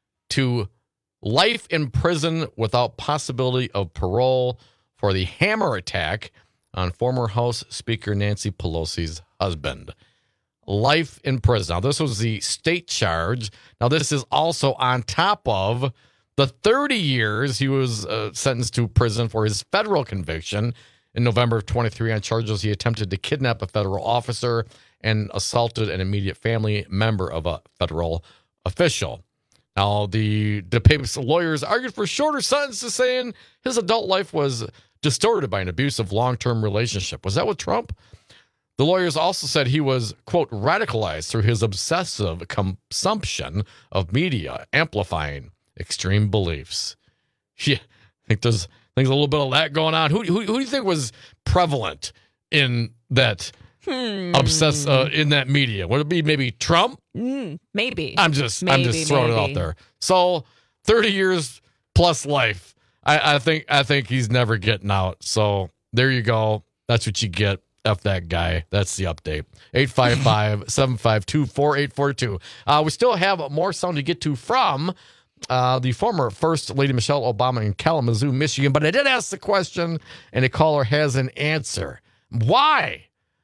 to life in prison without possibility of parole for the hammer attack on former House Speaker Nancy Pelosi's husband. Life in prison. Now, this was the state charge. Now, this is also on top of the thirty years he was uh, sentenced to prison for his federal conviction in November of twenty-three on charges he attempted to kidnap a federal officer and assaulted an immediate family member of a federal official. Now, the DePape's lawyers argued for shorter sentences, saying his adult life was distorted by an abusive long-term relationship. Was that with Trump? The lawyers also said he was, quote, radicalized through his obsessive consumption of media, amplifying extreme beliefs. Yeah, I think there's, I think there's a little bit of that going on. Who, who, who do you think was prevalent in that hmm. obsess uh, in that media? Would it be maybe Trump? Mm, maybe. I'm just, maybe, I'm just throwing maybe. it out there. So, thirty years plus life. I, I think I think he's never getting out. So there you go. That's what you get. F that guy. That's the update. eight five five, seven five two, four eight four two. Uh, we still have more sound to get to from uh, the former First Lady Michelle Obama in Kalamazoo, Michigan. But I did ask the question, and a caller has an answer. Why?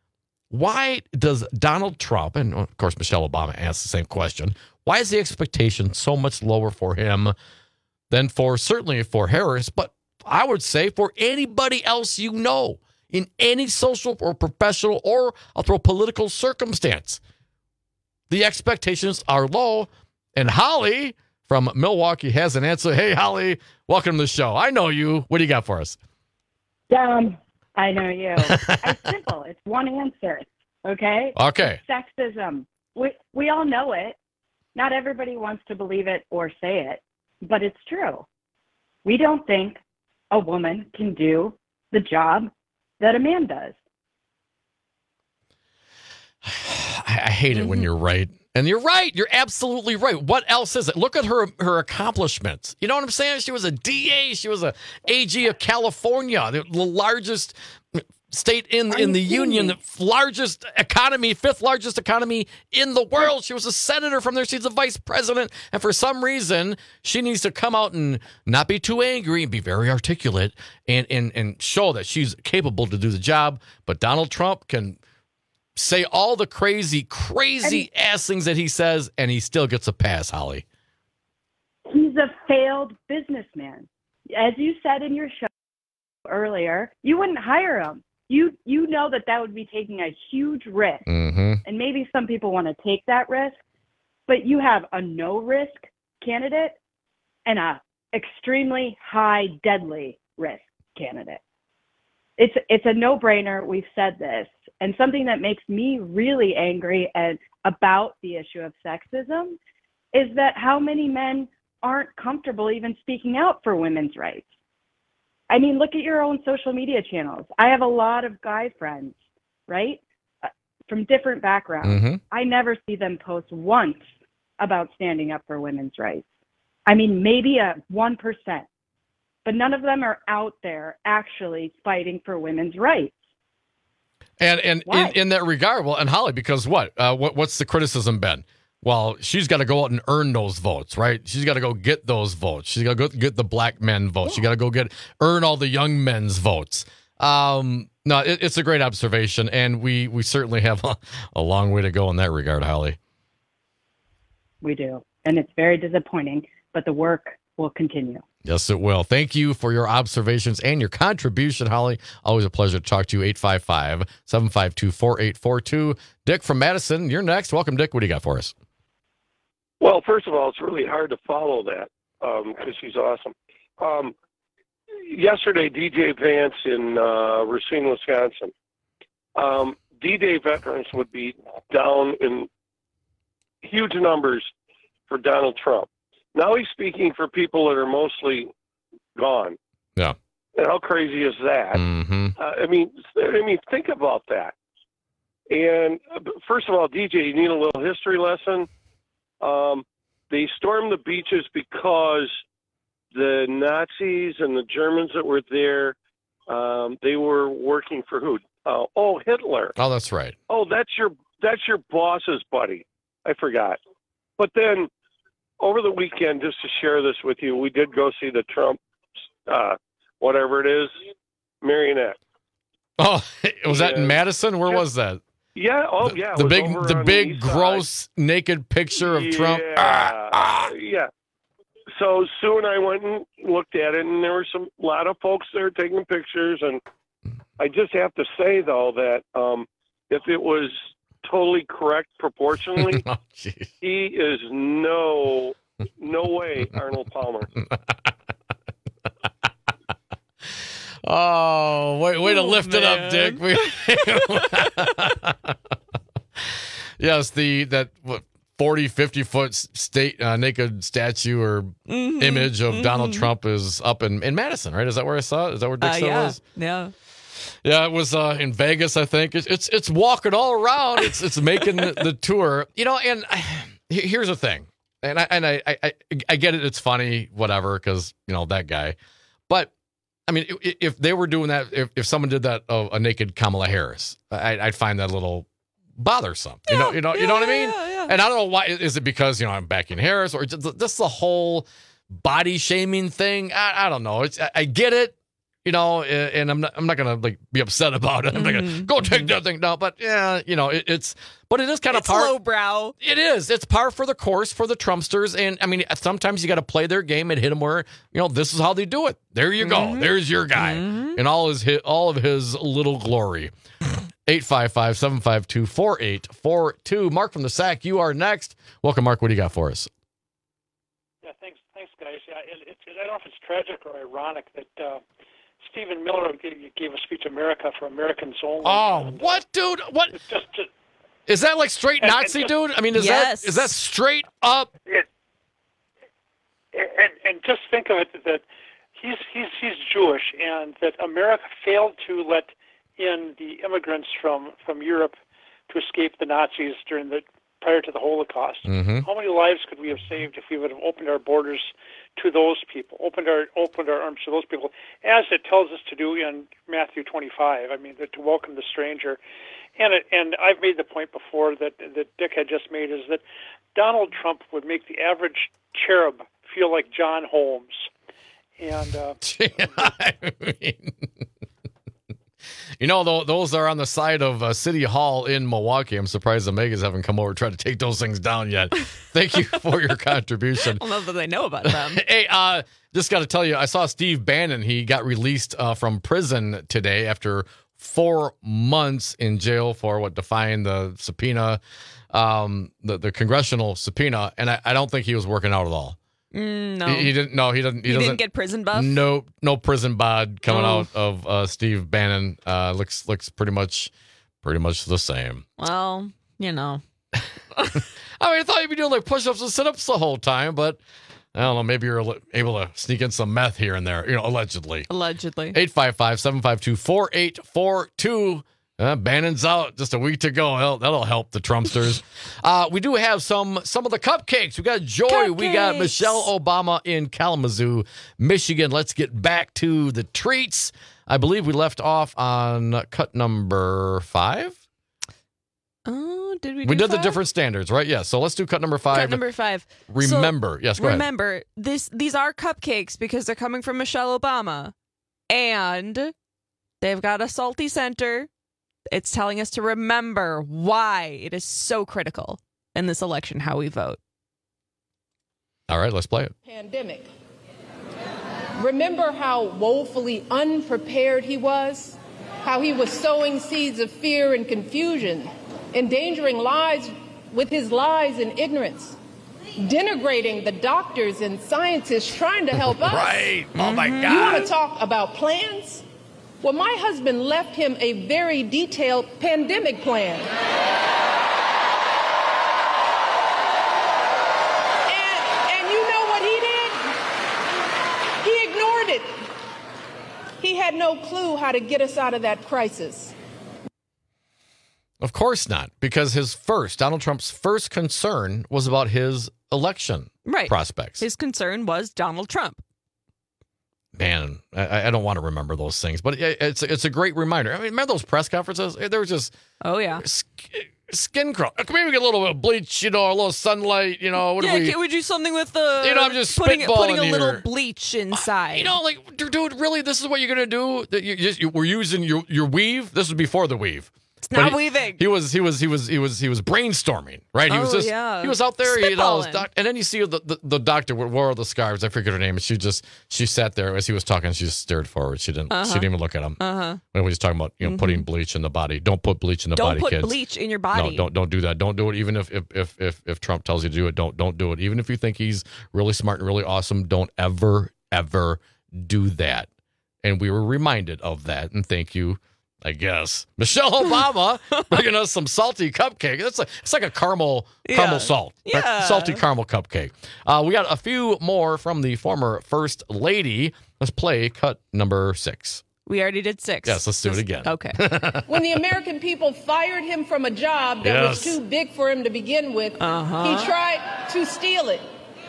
Why does Donald Trump, and of course Michelle Obama asked the same question, why is the expectation so much lower for him than for, certainly for Harris, but I would say for anybody else you know in any social or professional or I'll throw political circumstance? The expectations are low, and Holly from Milwaukee has an answer. Hey, Holly, welcome to the show. I know you. What do you got for us? Um, I know you. It's simple. It's one answer, okay? Okay. It's sexism. We, we all know it. Not everybody wants to believe it or say it, but it's true. We don't think a woman can do the job that a man does. I, I hate it mm-hmm. when you're right. And you're right. You're absolutely right. What else is it? Look at her her accomplishments. You know what I'm saying? She was a D A. She was a A G of California, the, the largest state in, in the union, the largest economy, fifth largest economy in the world. She was a senator from there. She's a vice president. And for some reason, she needs to come out and not be too angry and be very articulate and, and, and show that she's capable to do the job. But Donald Trump can say all the crazy, crazy and, ass things that he says, and he still gets a pass, Holly. He's a failed businessman. As you said in your show earlier, you wouldn't hire him. You you know that that would be taking a huge risk. Mm-hmm. And maybe some people want to take that risk, but you have a no-risk candidate and a extremely high deadly risk candidate. It's it's a no-brainer. We've said this. And something that makes me really angry at, about the issue of sexism is that how many men aren't comfortable even speaking out for women's rights. I mean, look at your own social media channels. I have a lot of guy friends, right, uh, from different backgrounds. Mm-hmm. I never see them post once about standing up for women's rights. I mean, maybe a one percent, but none of them are out there actually fighting for women's rights. And and in, in that regard, well, and Holly, because what? Uh, what what's the criticism been? Well, she's got to go out and earn those votes, right? She's got to go get those votes. She's got to go get the black men votes. She got to go get earn all the young men's votes. Um, no, it, it's a great observation, and we we certainly have a, a long way to go in that regard, Holly. We do, and it's very disappointing, but the work will continue. Yes, it will. Thank you for your observations and your contribution, Holly. Always a pleasure to talk to you. eight five five, seven five two, four eight four two. Dick from Madison, you're next. Welcome, Dick. What do you got for us? Well, first of all, it's really hard to follow that because um, she's awesome. Um, yesterday, D J Vance in uh, Racine, Wisconsin. Um, D-Day veterans would be down in huge numbers for Donald Trump. Now he's speaking for people that are mostly gone. Yeah. And how crazy is that? Mm-hmm. Uh, I mean, I mean, think about that. And uh, first of all, D J, you need a little history lesson. Um, they stormed the beaches because the Nazis and the Germans that were there, um, they were working for who? Uh, oh, Hitler. Oh, that's right. Oh, that's your that's your boss's buddy. I forgot. But then over the weekend, just to share this with you, we did go see the Trump, uh, whatever it is, marionette. Oh, was that in And- Madison? Where was that? Yeah. Oh, yeah. it The was big, over the on big, east side. gross, naked picture of Trump. Yeah, yeah. So Sue and I went and looked at it, and there were some lot of folks there taking pictures. And I just have to say, though, that um, if it was totally correct proportionally, Oh, jeez. he is no, no way Arnold Palmer. Oh, way, way to Oh, lift it up, man. Dick. We- yes, the that what forty, fifty foot state uh, naked statue or Mhm, image of Donald mhm. Trump is up in, in Madison, right? Is that where I saw it? Is that where Dick Uh, said it yeah, was? yeah. Yeah, it was uh, in Vegas, I think. It's it's, it's walking all around. It's it's making the, the tour. You know, and I, he- here's the thing. And I and I I, I, I get it. It's funny, whatever, because, you know, that guy. But, I mean, i- if they were doing that, if, if someone did that of a naked Kamala Harris, I, I'd find that a little bothersome. You know, you know, you know what I mean? And I don't know why. Is it because, you know, I'm backing Harris, or just, just the whole body shaming thing? I, I don't know. It's I, I get it. You know, and I'm not, I'm not gonna like be upset about it. I'm not gonna go take that thing down. But yeah, you know, it, it's, but it is kind of It's par. lowbrow. It is. It's par for the course for the Trumpsters. And I mean, sometimes you got to play their game and hit them where, you know, this is how they do it. There you go. Mhm. There's your guy Mhm. in all his hit, all of his little glory. eight five five, seven five two, four eight four two. Mark from the S A C, you are next. Welcome, Mark. What do you got for us? Yeah, thanks, thanks, guys. Yeah, it, it, I don't know if it's tragic or ironic that uh, Stephen Miller gave, gave a speech, "America for Americans Only." Oh, and, uh, what, dude? What? It's just, just Is that like straight And- and Nazi, just- dude? I mean, is Yes. that is that straight up? it, and and just think of it that he's he's he's Jewish, and that America failed to let in the immigrants from from Europe to escape the Nazis during the prior to the Holocaust. Mm-hmm. How many lives could we have saved if we would have opened our borders to those people, opened our opened our arms to those people, as it tells us to do in Matthew twenty-five? I mean, that to welcome the stranger. And it, and I've made the point before that that Dick had just made, is that Donald Trump would make the average cherub feel like John Holmes. And uh, I mean, you know, tho- those are on the side of uh, City Hall in Milwaukee. I'm surprised the Megas haven't come over to try to take those things down yet. Thank you for your contribution. I don't know that they know about them. Hey, uh, just got to tell you, I saw Steve Bannon. He got released uh, from prison today after four months in jail for what defying the subpoena, um, the, the congressional subpoena. And I, I don't think he was working out at all. Mm, no. He, he didn't. No, he doesn't. He, He doesn't didn't get prison buff? No, no prison bod coming Oh. out of uh, Steve Bannon. Uh, looks looks pretty much, pretty much the same. Well, you know. I mean, I thought you'd be doing like push-ups and sit-ups the whole time, but I don't know. Maybe you're al- able to sneak in some meth here and there. You know, allegedly. Allegedly. eight five five, seven five two, four eight four two. Uh, Bannon's out. Just a week to go. That'll, that'll help the Trumpsters. uh, we do have some some of the cupcakes. We got Joy. We got Cupcakes. Michelle Obama in Kalamazoo, Michigan. Let's get back to the treats. I believe we left off on cut number five. Oh, did we We do did the five? different standards, right? Yeah. So let's do cut number five. Cut number five. Remember. So, yes, go ahead. remember, this these are cupcakes because they're coming from Michelle Obama. And they've got a salty center. It's telling us to remember why it is so critical in this election how we vote. All right, let's play it. Pandemic. Remember how woefully unprepared he was? How he was sowing seeds of fear and confusion, endangering lives with his lies and ignorance, denigrating the doctors and scientists trying to help us. Right. Oh, my You God. want to talk about plans? Well, my husband left him a very detailed pandemic plan. And, and you know what he did? He ignored it. He had no clue how to get us out of that crisis. Of course not, because his first, Donald Trump's first concern was about his election right. prospects. His concern was Donald Trump. Man, I, I don't want to remember those things, but it, it's it's a great reminder. I mean, remember those press conferences? They were just oh yeah, sk- skin crawl. Maybe we get a little bit of bleach, you know, a little sunlight, you know. What yeah, do we, can we do something with the? You know, I'm just putting spitballing putting a here. little bleach inside. You know, like, dude, really, this is what you're gonna do? That you just you, we're using your your weave. This was before the weave. It's not he, weaving. He was he was he was he was he was brainstorming, right? He oh, was just yeah. he was out there, you know, Spitballing. doc, and then you see the, the the doctor wore the scarves. I forget her name, and she just she sat there as he was talking. She just stared forward. She didn't Uh-huh. she didn't even look at him. Uh-huh. When he was talking about you know Mhm. putting bleach in the body, don't put bleach in the Don't body, put kids. bleach in your body. No, don't don't do that. Don't do it. Even if if, if if if Trump tells you to do it, don't don't do it. Even if you think he's really smart and really awesome, don't ever ever do that. And we were reminded of that. And thank you, I guess, Michelle Obama, bringing us some salty cupcake. That's like it's like a caramel caramel Yeah. salt, right? Yeah. Salty caramel cupcake. Uh, we got a few more from the former first lady. Let's play cut number six. We already did six. Yes, let's do it again. Okay. When the American people fired him from a job that was Yes. too big for him to begin with, Uh-huh. he tried to steal it,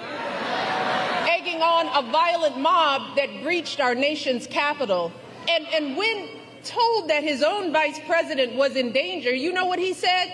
egging on a violent mob that breached our nation's capital. And, and when told that his own vice president was in danger, you know what he said?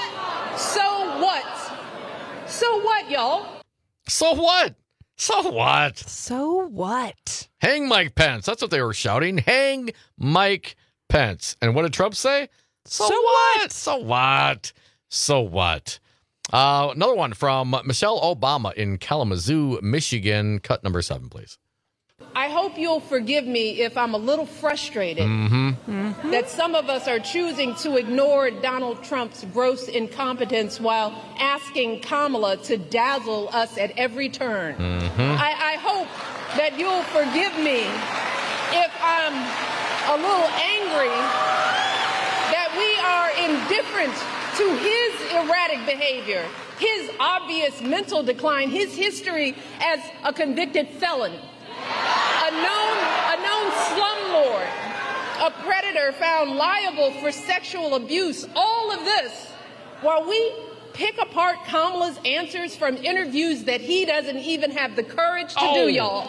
So what? So what, y'all? So what? So what? So what? Hang Mike Pence. That's what they were shouting. Hang Mike Pence. And what did Trump say? So, So what? So what? So what? Uh, another one from Michelle Obama in Kalamazoo, Michigan. Cut number seven, please. I hope you'll forgive me if I'm a little frustrated Mm-hmm. that some of us are choosing to ignore Donald Trump's gross incompetence while asking Kamala to dazzle us at every turn. Mm-hmm. I, I hope that you'll forgive me if I'm a little angry that we are indifferent to his erratic behavior, his obvious mental decline, his history as a convicted felon. A known, a known slumlord, a predator found liable for sexual abuse, all of this while we pick apart Kamala's answers from interviews that he doesn't even have the courage to Oh. do, y'all.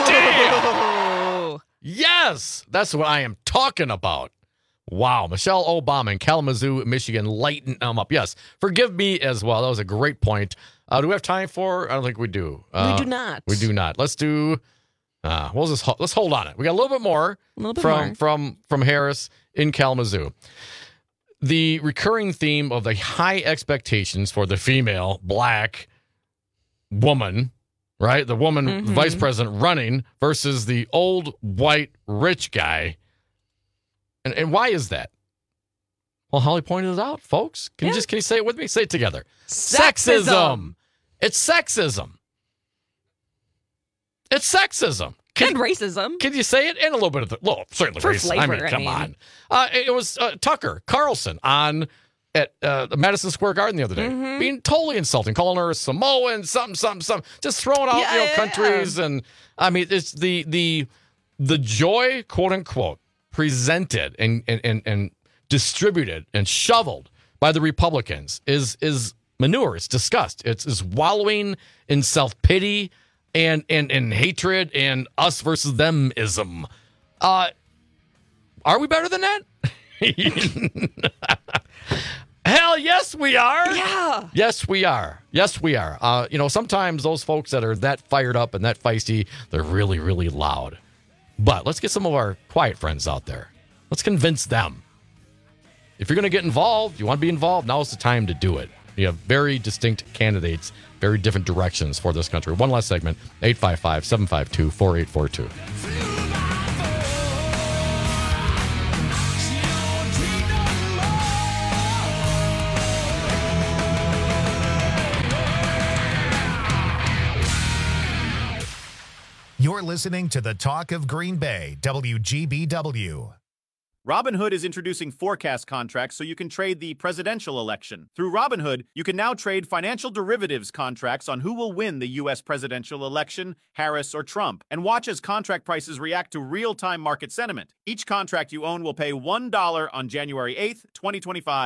Damn! Yes! That's what I am talking about. Wow. Michelle Obama in Kalamazoo, Michigan, lighten them up. Yes. Forgive me as well. That was a great point. Uh, do we have time for? I don't think we do. Uh, we do not. We do not. Let's do. Uh, we'll just ho- let's hold on it. We got a little bit more A little bit from more. from from Harris in Kalamazoo. The recurring theme of the high expectations for the female black woman, right? The woman Mhm. vice president running versus the old white rich guy. And and why is that? Well, Holly pointed it out, folks. Can you just can you say it with me? Say it together. Sexism. It's sexism. It's sexism. Can, And racism. can you say it? And a little bit of the, well, certainly For racism. I mean, flavor, I come mean. on. Uh, it was uh, Tucker Carlson on at uh, the Madison Square Garden the other day, Mhm. being totally insulting, calling her a Samoan, something, something, something, just throwing out Yeah, you know yeah, countries, and I mean, it's the the the joy, quote unquote, presented and and and, and distributed and shoveled by the Republicans is is manure. It's disgust. It's is wallowing in self pity and and and hatred and us versus them ism. Uh, are we better than that? Hell yes, we are. Yeah. Yes, we are. Yes, we are. Uh, you know, sometimes those folks that are that fired up and that feisty, they're really, really loud. But let's get some of our quiet friends out there. Let's convince them. If you're going to get involved, you want to be involved, now's the time to do it. You have very distinct candidates, very different directions for this country. One last segment, eight five five, seven five two, four eight four two. You're listening to the Talk of Green Bay, W G B W. Robinhood is introducing forecast contracts so you can trade the presidential election. Through Robinhood, you can now trade financial derivatives contracts on who will win the U S presidential election, Harris or Trump, and watch as contract prices react to real-time market sentiment. Each contract you own will pay one dollar on January eighth, twenty twenty-five,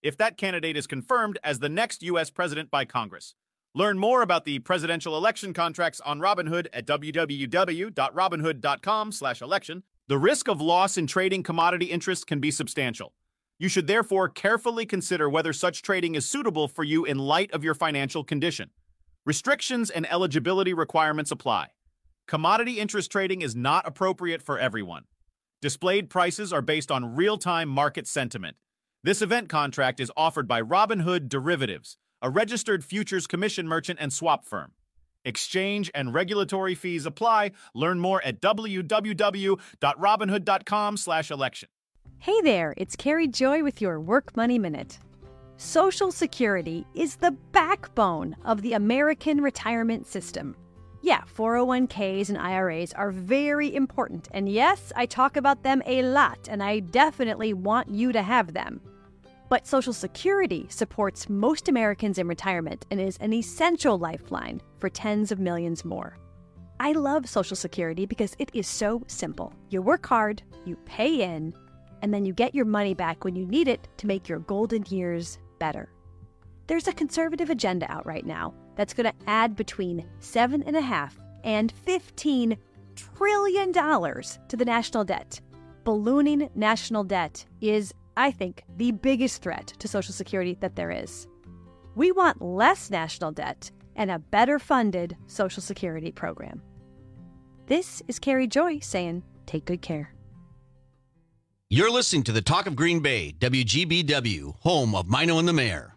if that candidate is confirmed as the next U S president by Congress. Learn more about the presidential election contracts on Robinhood at w w w dot robinhood dot com slash election. The risk of loss in trading commodity interests can be substantial. You should therefore carefully consider whether such trading is suitable for you in light of your financial condition. Restrictions and eligibility requirements apply. Commodity interest trading is not appropriate for everyone. Displayed prices are based on real-time market sentiment. This event contract is offered by Robinhood Derivatives, a registered futures commission merchant and swap firm. Exchange and regulatory fees apply. Learn more at w w w dot robinhood dot com slash election. Hey there, it's Carrie Joy with your Work Money Minute. Social Security is the backbone of the American retirement system. Yeah, four oh one k's and I R As are very important, and yes, I talk about them a lot, and I definitely want you to have them. But Social Security supports most Americans in retirement and is an essential lifeline for tens of millions more. I love Social Security because it is so simple. You work hard, you pay in, and then you get your money back when you need it to make your golden years better. There's a conservative agenda out right now that's going to add between seven and a half and fifteen trillion dollars to the national debt. Ballooning national debt is, I think, the biggest threat to Social Security that there is. We want less national debt and a better funded Social Security program. This is Carrie Joy saying, take good care. You're listening to the Talk of Green Bay, W G B W, home of Mino and the Mayor.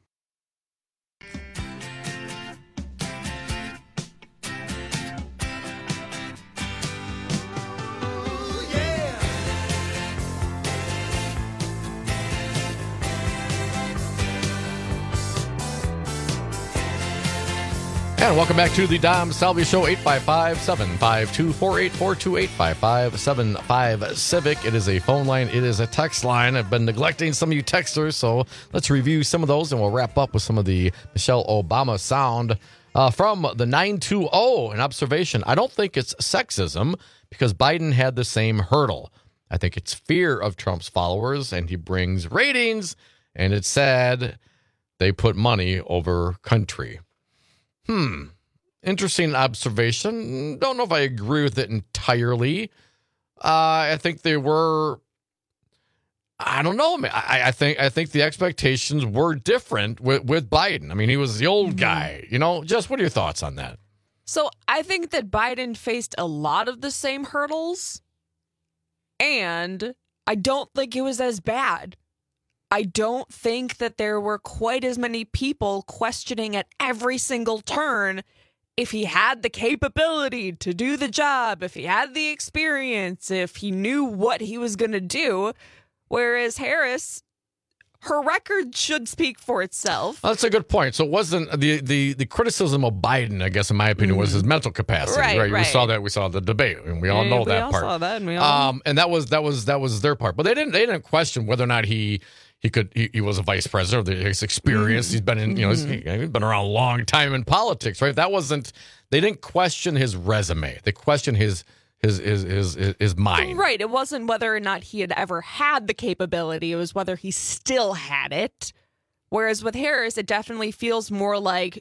And welcome back to the Dom Salvia Show, eight five five, seven five two, four eight four two, eight five five, seven five Civic. It is a phone line. It is a text line. I've been neglecting some of you texters, so let's review some of those, and we'll wrap up with some of the Michelle Obama sound. Uh, from the nine two zero, an observation. I don't think it's sexism because Biden had the same hurdle. I think it's fear of Trump's followers, and he brings ratings, and it's sad they put money over country. Hmm. Interesting observation. Don't know if I agree with it entirely. Uh, I think they were. I don't know. I, I think I think the expectations were different with, with Biden. I mean, he was the old guy. You know, Jess, what are your thoughts on that? So I think that Biden faced a lot of the same hurdles, and I don't think it was as bad. I don't think that there were quite as many people questioning at every single turn if he had the capability to do the job, if he had the experience, if he knew what he was going to do. Whereas Harris, her record should speak for itself. Well, that's a good point. So it wasn't the, the, the criticism of Biden, I guess, in my opinion, mm-hmm. was his mental capacity. Right, right, We saw that. We saw the debate, and we all yeah, know we that all part. Saw that, and we all um, and that was that was that was their part. But they didn't they didn't question whether or not he. He could. He, he was a vice president. His experience. He's been in. You know. He's, he's been around a long time in politics. Right. That wasn't. They didn't question his resume. They questioned his his his his his mind. Right. It wasn't whether or not he had ever had the capability. It was whether he still had it. Whereas with Harris, it definitely feels more like,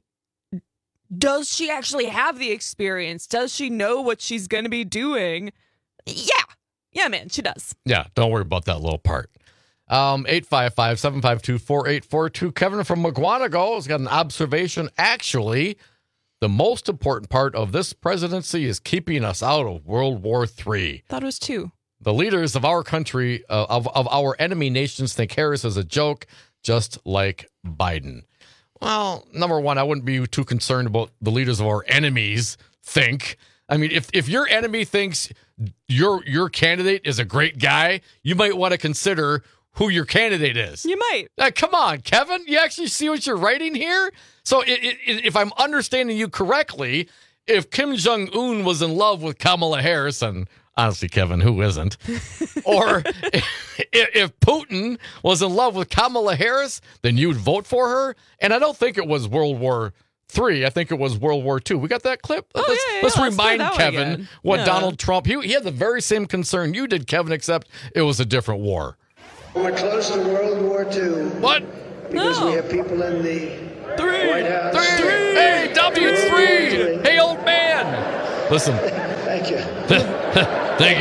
does she actually have the experience? Does she know what she's going to be doing? Yeah. Yeah, man. She does. Yeah. Don't worry about that little part. Um, eight five five, seven five two, four eight four two. Kevin from McGuanago has got an observation. Actually, the most important part of this presidency is keeping us out of World War Three. Thought it was two. The leaders of our country, uh, of, of our enemy nations, think Harris is a joke, just like Biden. Well, number one, I wouldn't be too concerned about the leaders of our enemies think. I mean, if, if your enemy thinks your your candidate is a great guy, you might want to consider who your candidate is. You might. Uh, come on, Kevin. You actually see what you're writing here? So it, it, if I'm understanding you correctly, if Kim Jong-un was in love with Kamala Harris, and honestly, Kevin, who isn't? Or if, if Putin was in love with Kamala Harris, then you'd vote for her? And I don't think it was World War Three. I think it was World War Two. We got that clip? Oh, let's yeah, yeah, let's yeah. remind let's Kevin what yeah. Donald Trump, he, he had the very same concern you did, Kevin, except it was a different war. We're close to World War Two. What? because No. we have people in the Three, White House. three, hey, W three. Hey, old man. Listen. Thank you. Thank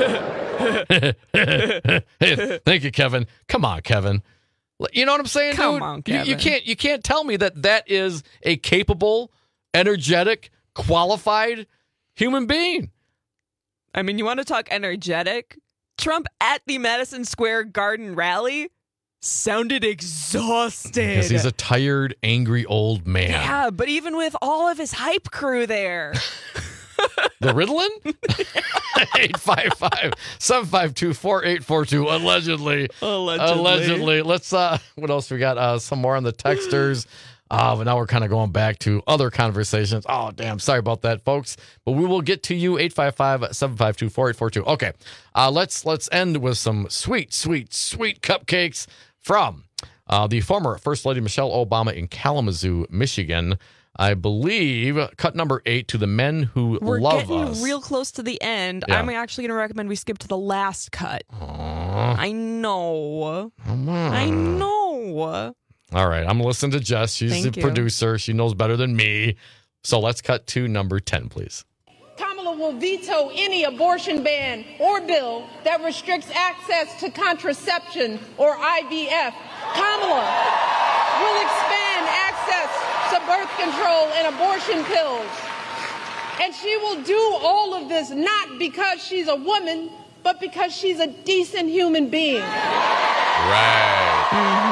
you. Hey, thank you, Kevin. Come on, Kevin. You know what I'm saying, Come dude? on, You, you Kevin. can't you can't tell me that that is a capable, energetic, qualified human being. I mean, you want to talk energetic? Trump at the Madison Square Garden rally sounded exhausted. Because he's a tired, angry old man. Yeah, but even with all of his hype crew there. The Ritalin? eight five five, seven five two, four eight four two. Allegedly. Allegedly. Allegedly. Let's, uh, what else we got? Uh, some more on the texters. Uh, but now we're kind of going back to other conversations. Oh, damn. Sorry about that, folks. But we will get to you, eight five five, seven five two, four eight four two. Okay. Uh, let's, let's end with some sweet, sweet, sweet cupcakes from uh, the former First Lady Michelle Obama in Kalamazoo, Michigan. I believe cut number eight, to the men who We're love getting us. real close to the end. Yeah. I'm actually going to recommend we skip to the last cut. Aww. I know. Come on. I know. All right, I'm listening to Jess. She's Thank the you. producer. She knows better than me. So let's cut to number ten, please. Kamala will veto any abortion ban or bill that restricts access to contraception or I V F. Kamala will expand access to birth control and abortion pills. And she will do all of this not because she's a woman, but because she's a decent human being. Right.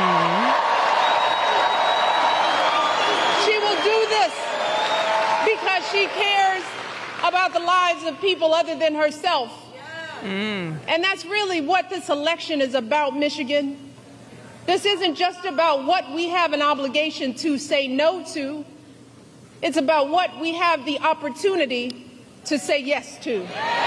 She will do this because she cares about the lives of people other than herself. And that's really what this election is about, Michigan. This isn't just about what we have an obligation to say no to. It's about what we have the opportunity to say yes to.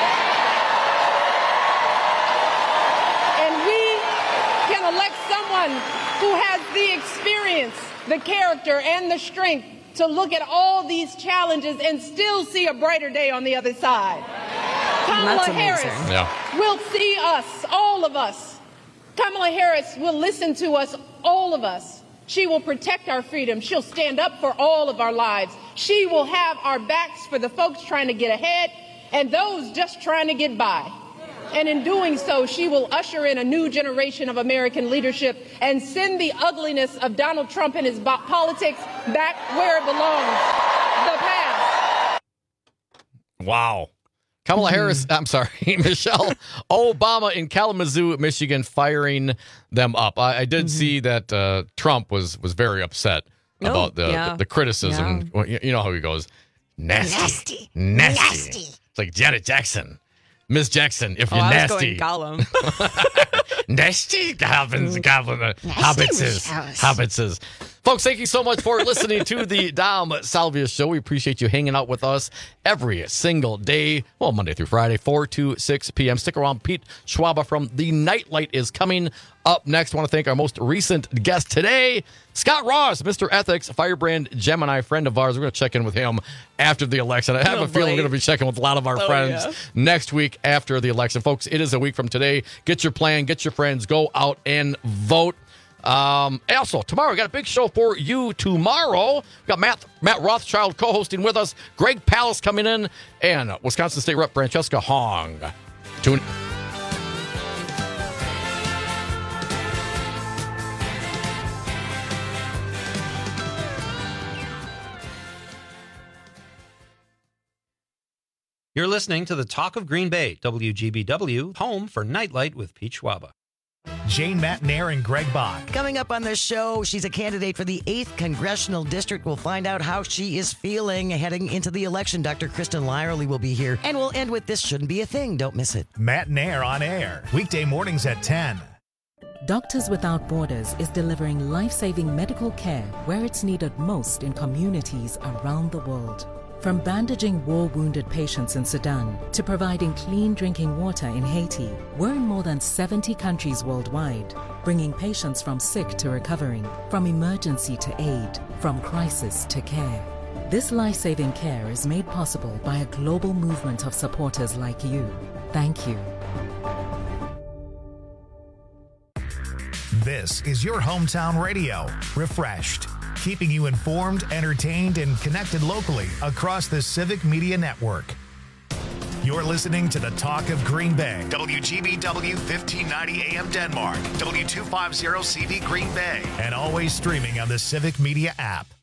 And we can elect someone who has the experience, the character, and the strength to look at all these challenges and still see a brighter day on the other side. Kamala That's amazing. Harris Yeah. will see us, all of us. Kamala Harris will listen to us, all of us. She will protect our freedom. She'll stand up for all of our lives. She will have our backs for the folks trying to get ahead and those just trying to get by. And in doing so, she will usher in a new generation of American leadership and send the ugliness of Donald Trump and his bo- politics back where it belongs, the past. Wow. Kamala Harris, I'm sorry, Michelle Obama in Kalamazoo, Michigan, firing them up. I, I did see that uh, Trump was was very upset Oh, about the, yeah. the, the criticism. Well, you, you know how he goes, nasty, nasty. nasty. It's like Janet Jackson. Miss Jackson, if Oh, you're I was nasty. going Gollum. Nasty goblins, goblin, uh, hobbitses, hobbitses. Folks, thank you so much for listening to the Dom Salvia Show. We appreciate you hanging out with us every single day, well, Monday through Friday, four to six p.m. Stick around. Pete Schwaba from The Nightlight is coming up next. I want to thank our most recent guest today, Scott Ross, Mister Ethics, Firebrand Gemini, friend of ours. We're going to check in with him after the election. I have Oh, a feeling boy. we're going to be checking with a lot of our Oh, friends yeah. next week after the election. Folks, it is a week from today. Get your plan, get your friends, go out and vote. Um, also, tomorrow, we got a big show for you tomorrow. We got Matt, Matt Rothschild co-hosting with us, Greg Palast coming in, and Wisconsin State Rep Francesca Hong. Tune You're listening to the Talk of Green Bay, W G B W, home for Nightlight with Pete Schwaba. Jane Matnair and Greg Bach. Coming up on the show, she's a candidate for the eighth Congressional District. We'll find out how she is feeling heading into the election. Doctor Kristen Lyerly will be here. And we'll end with This Shouldn't Be a Thing. Don't miss it. Matnair on air, weekday mornings at ten. Doctors Without Borders is delivering life-saving medical care where it's needed most in communities around the world. From bandaging war-wounded patients in Sudan to providing clean drinking water in Haiti, we're in more than seventy countries worldwide, bringing patients from sick to recovering, from emergency to aid, from crisis to care. This life-saving care is made possible by a global movement of supporters like you. Thank you. This is your hometown radio, refreshed, keeping you informed, entertained, and connected locally across the Civic Media Network. You're listening to the Talk of Green Bay, W G B W fifteen ninety A M Denmark, W two fifty C V Green Bay, and always streaming on the Civic Media app.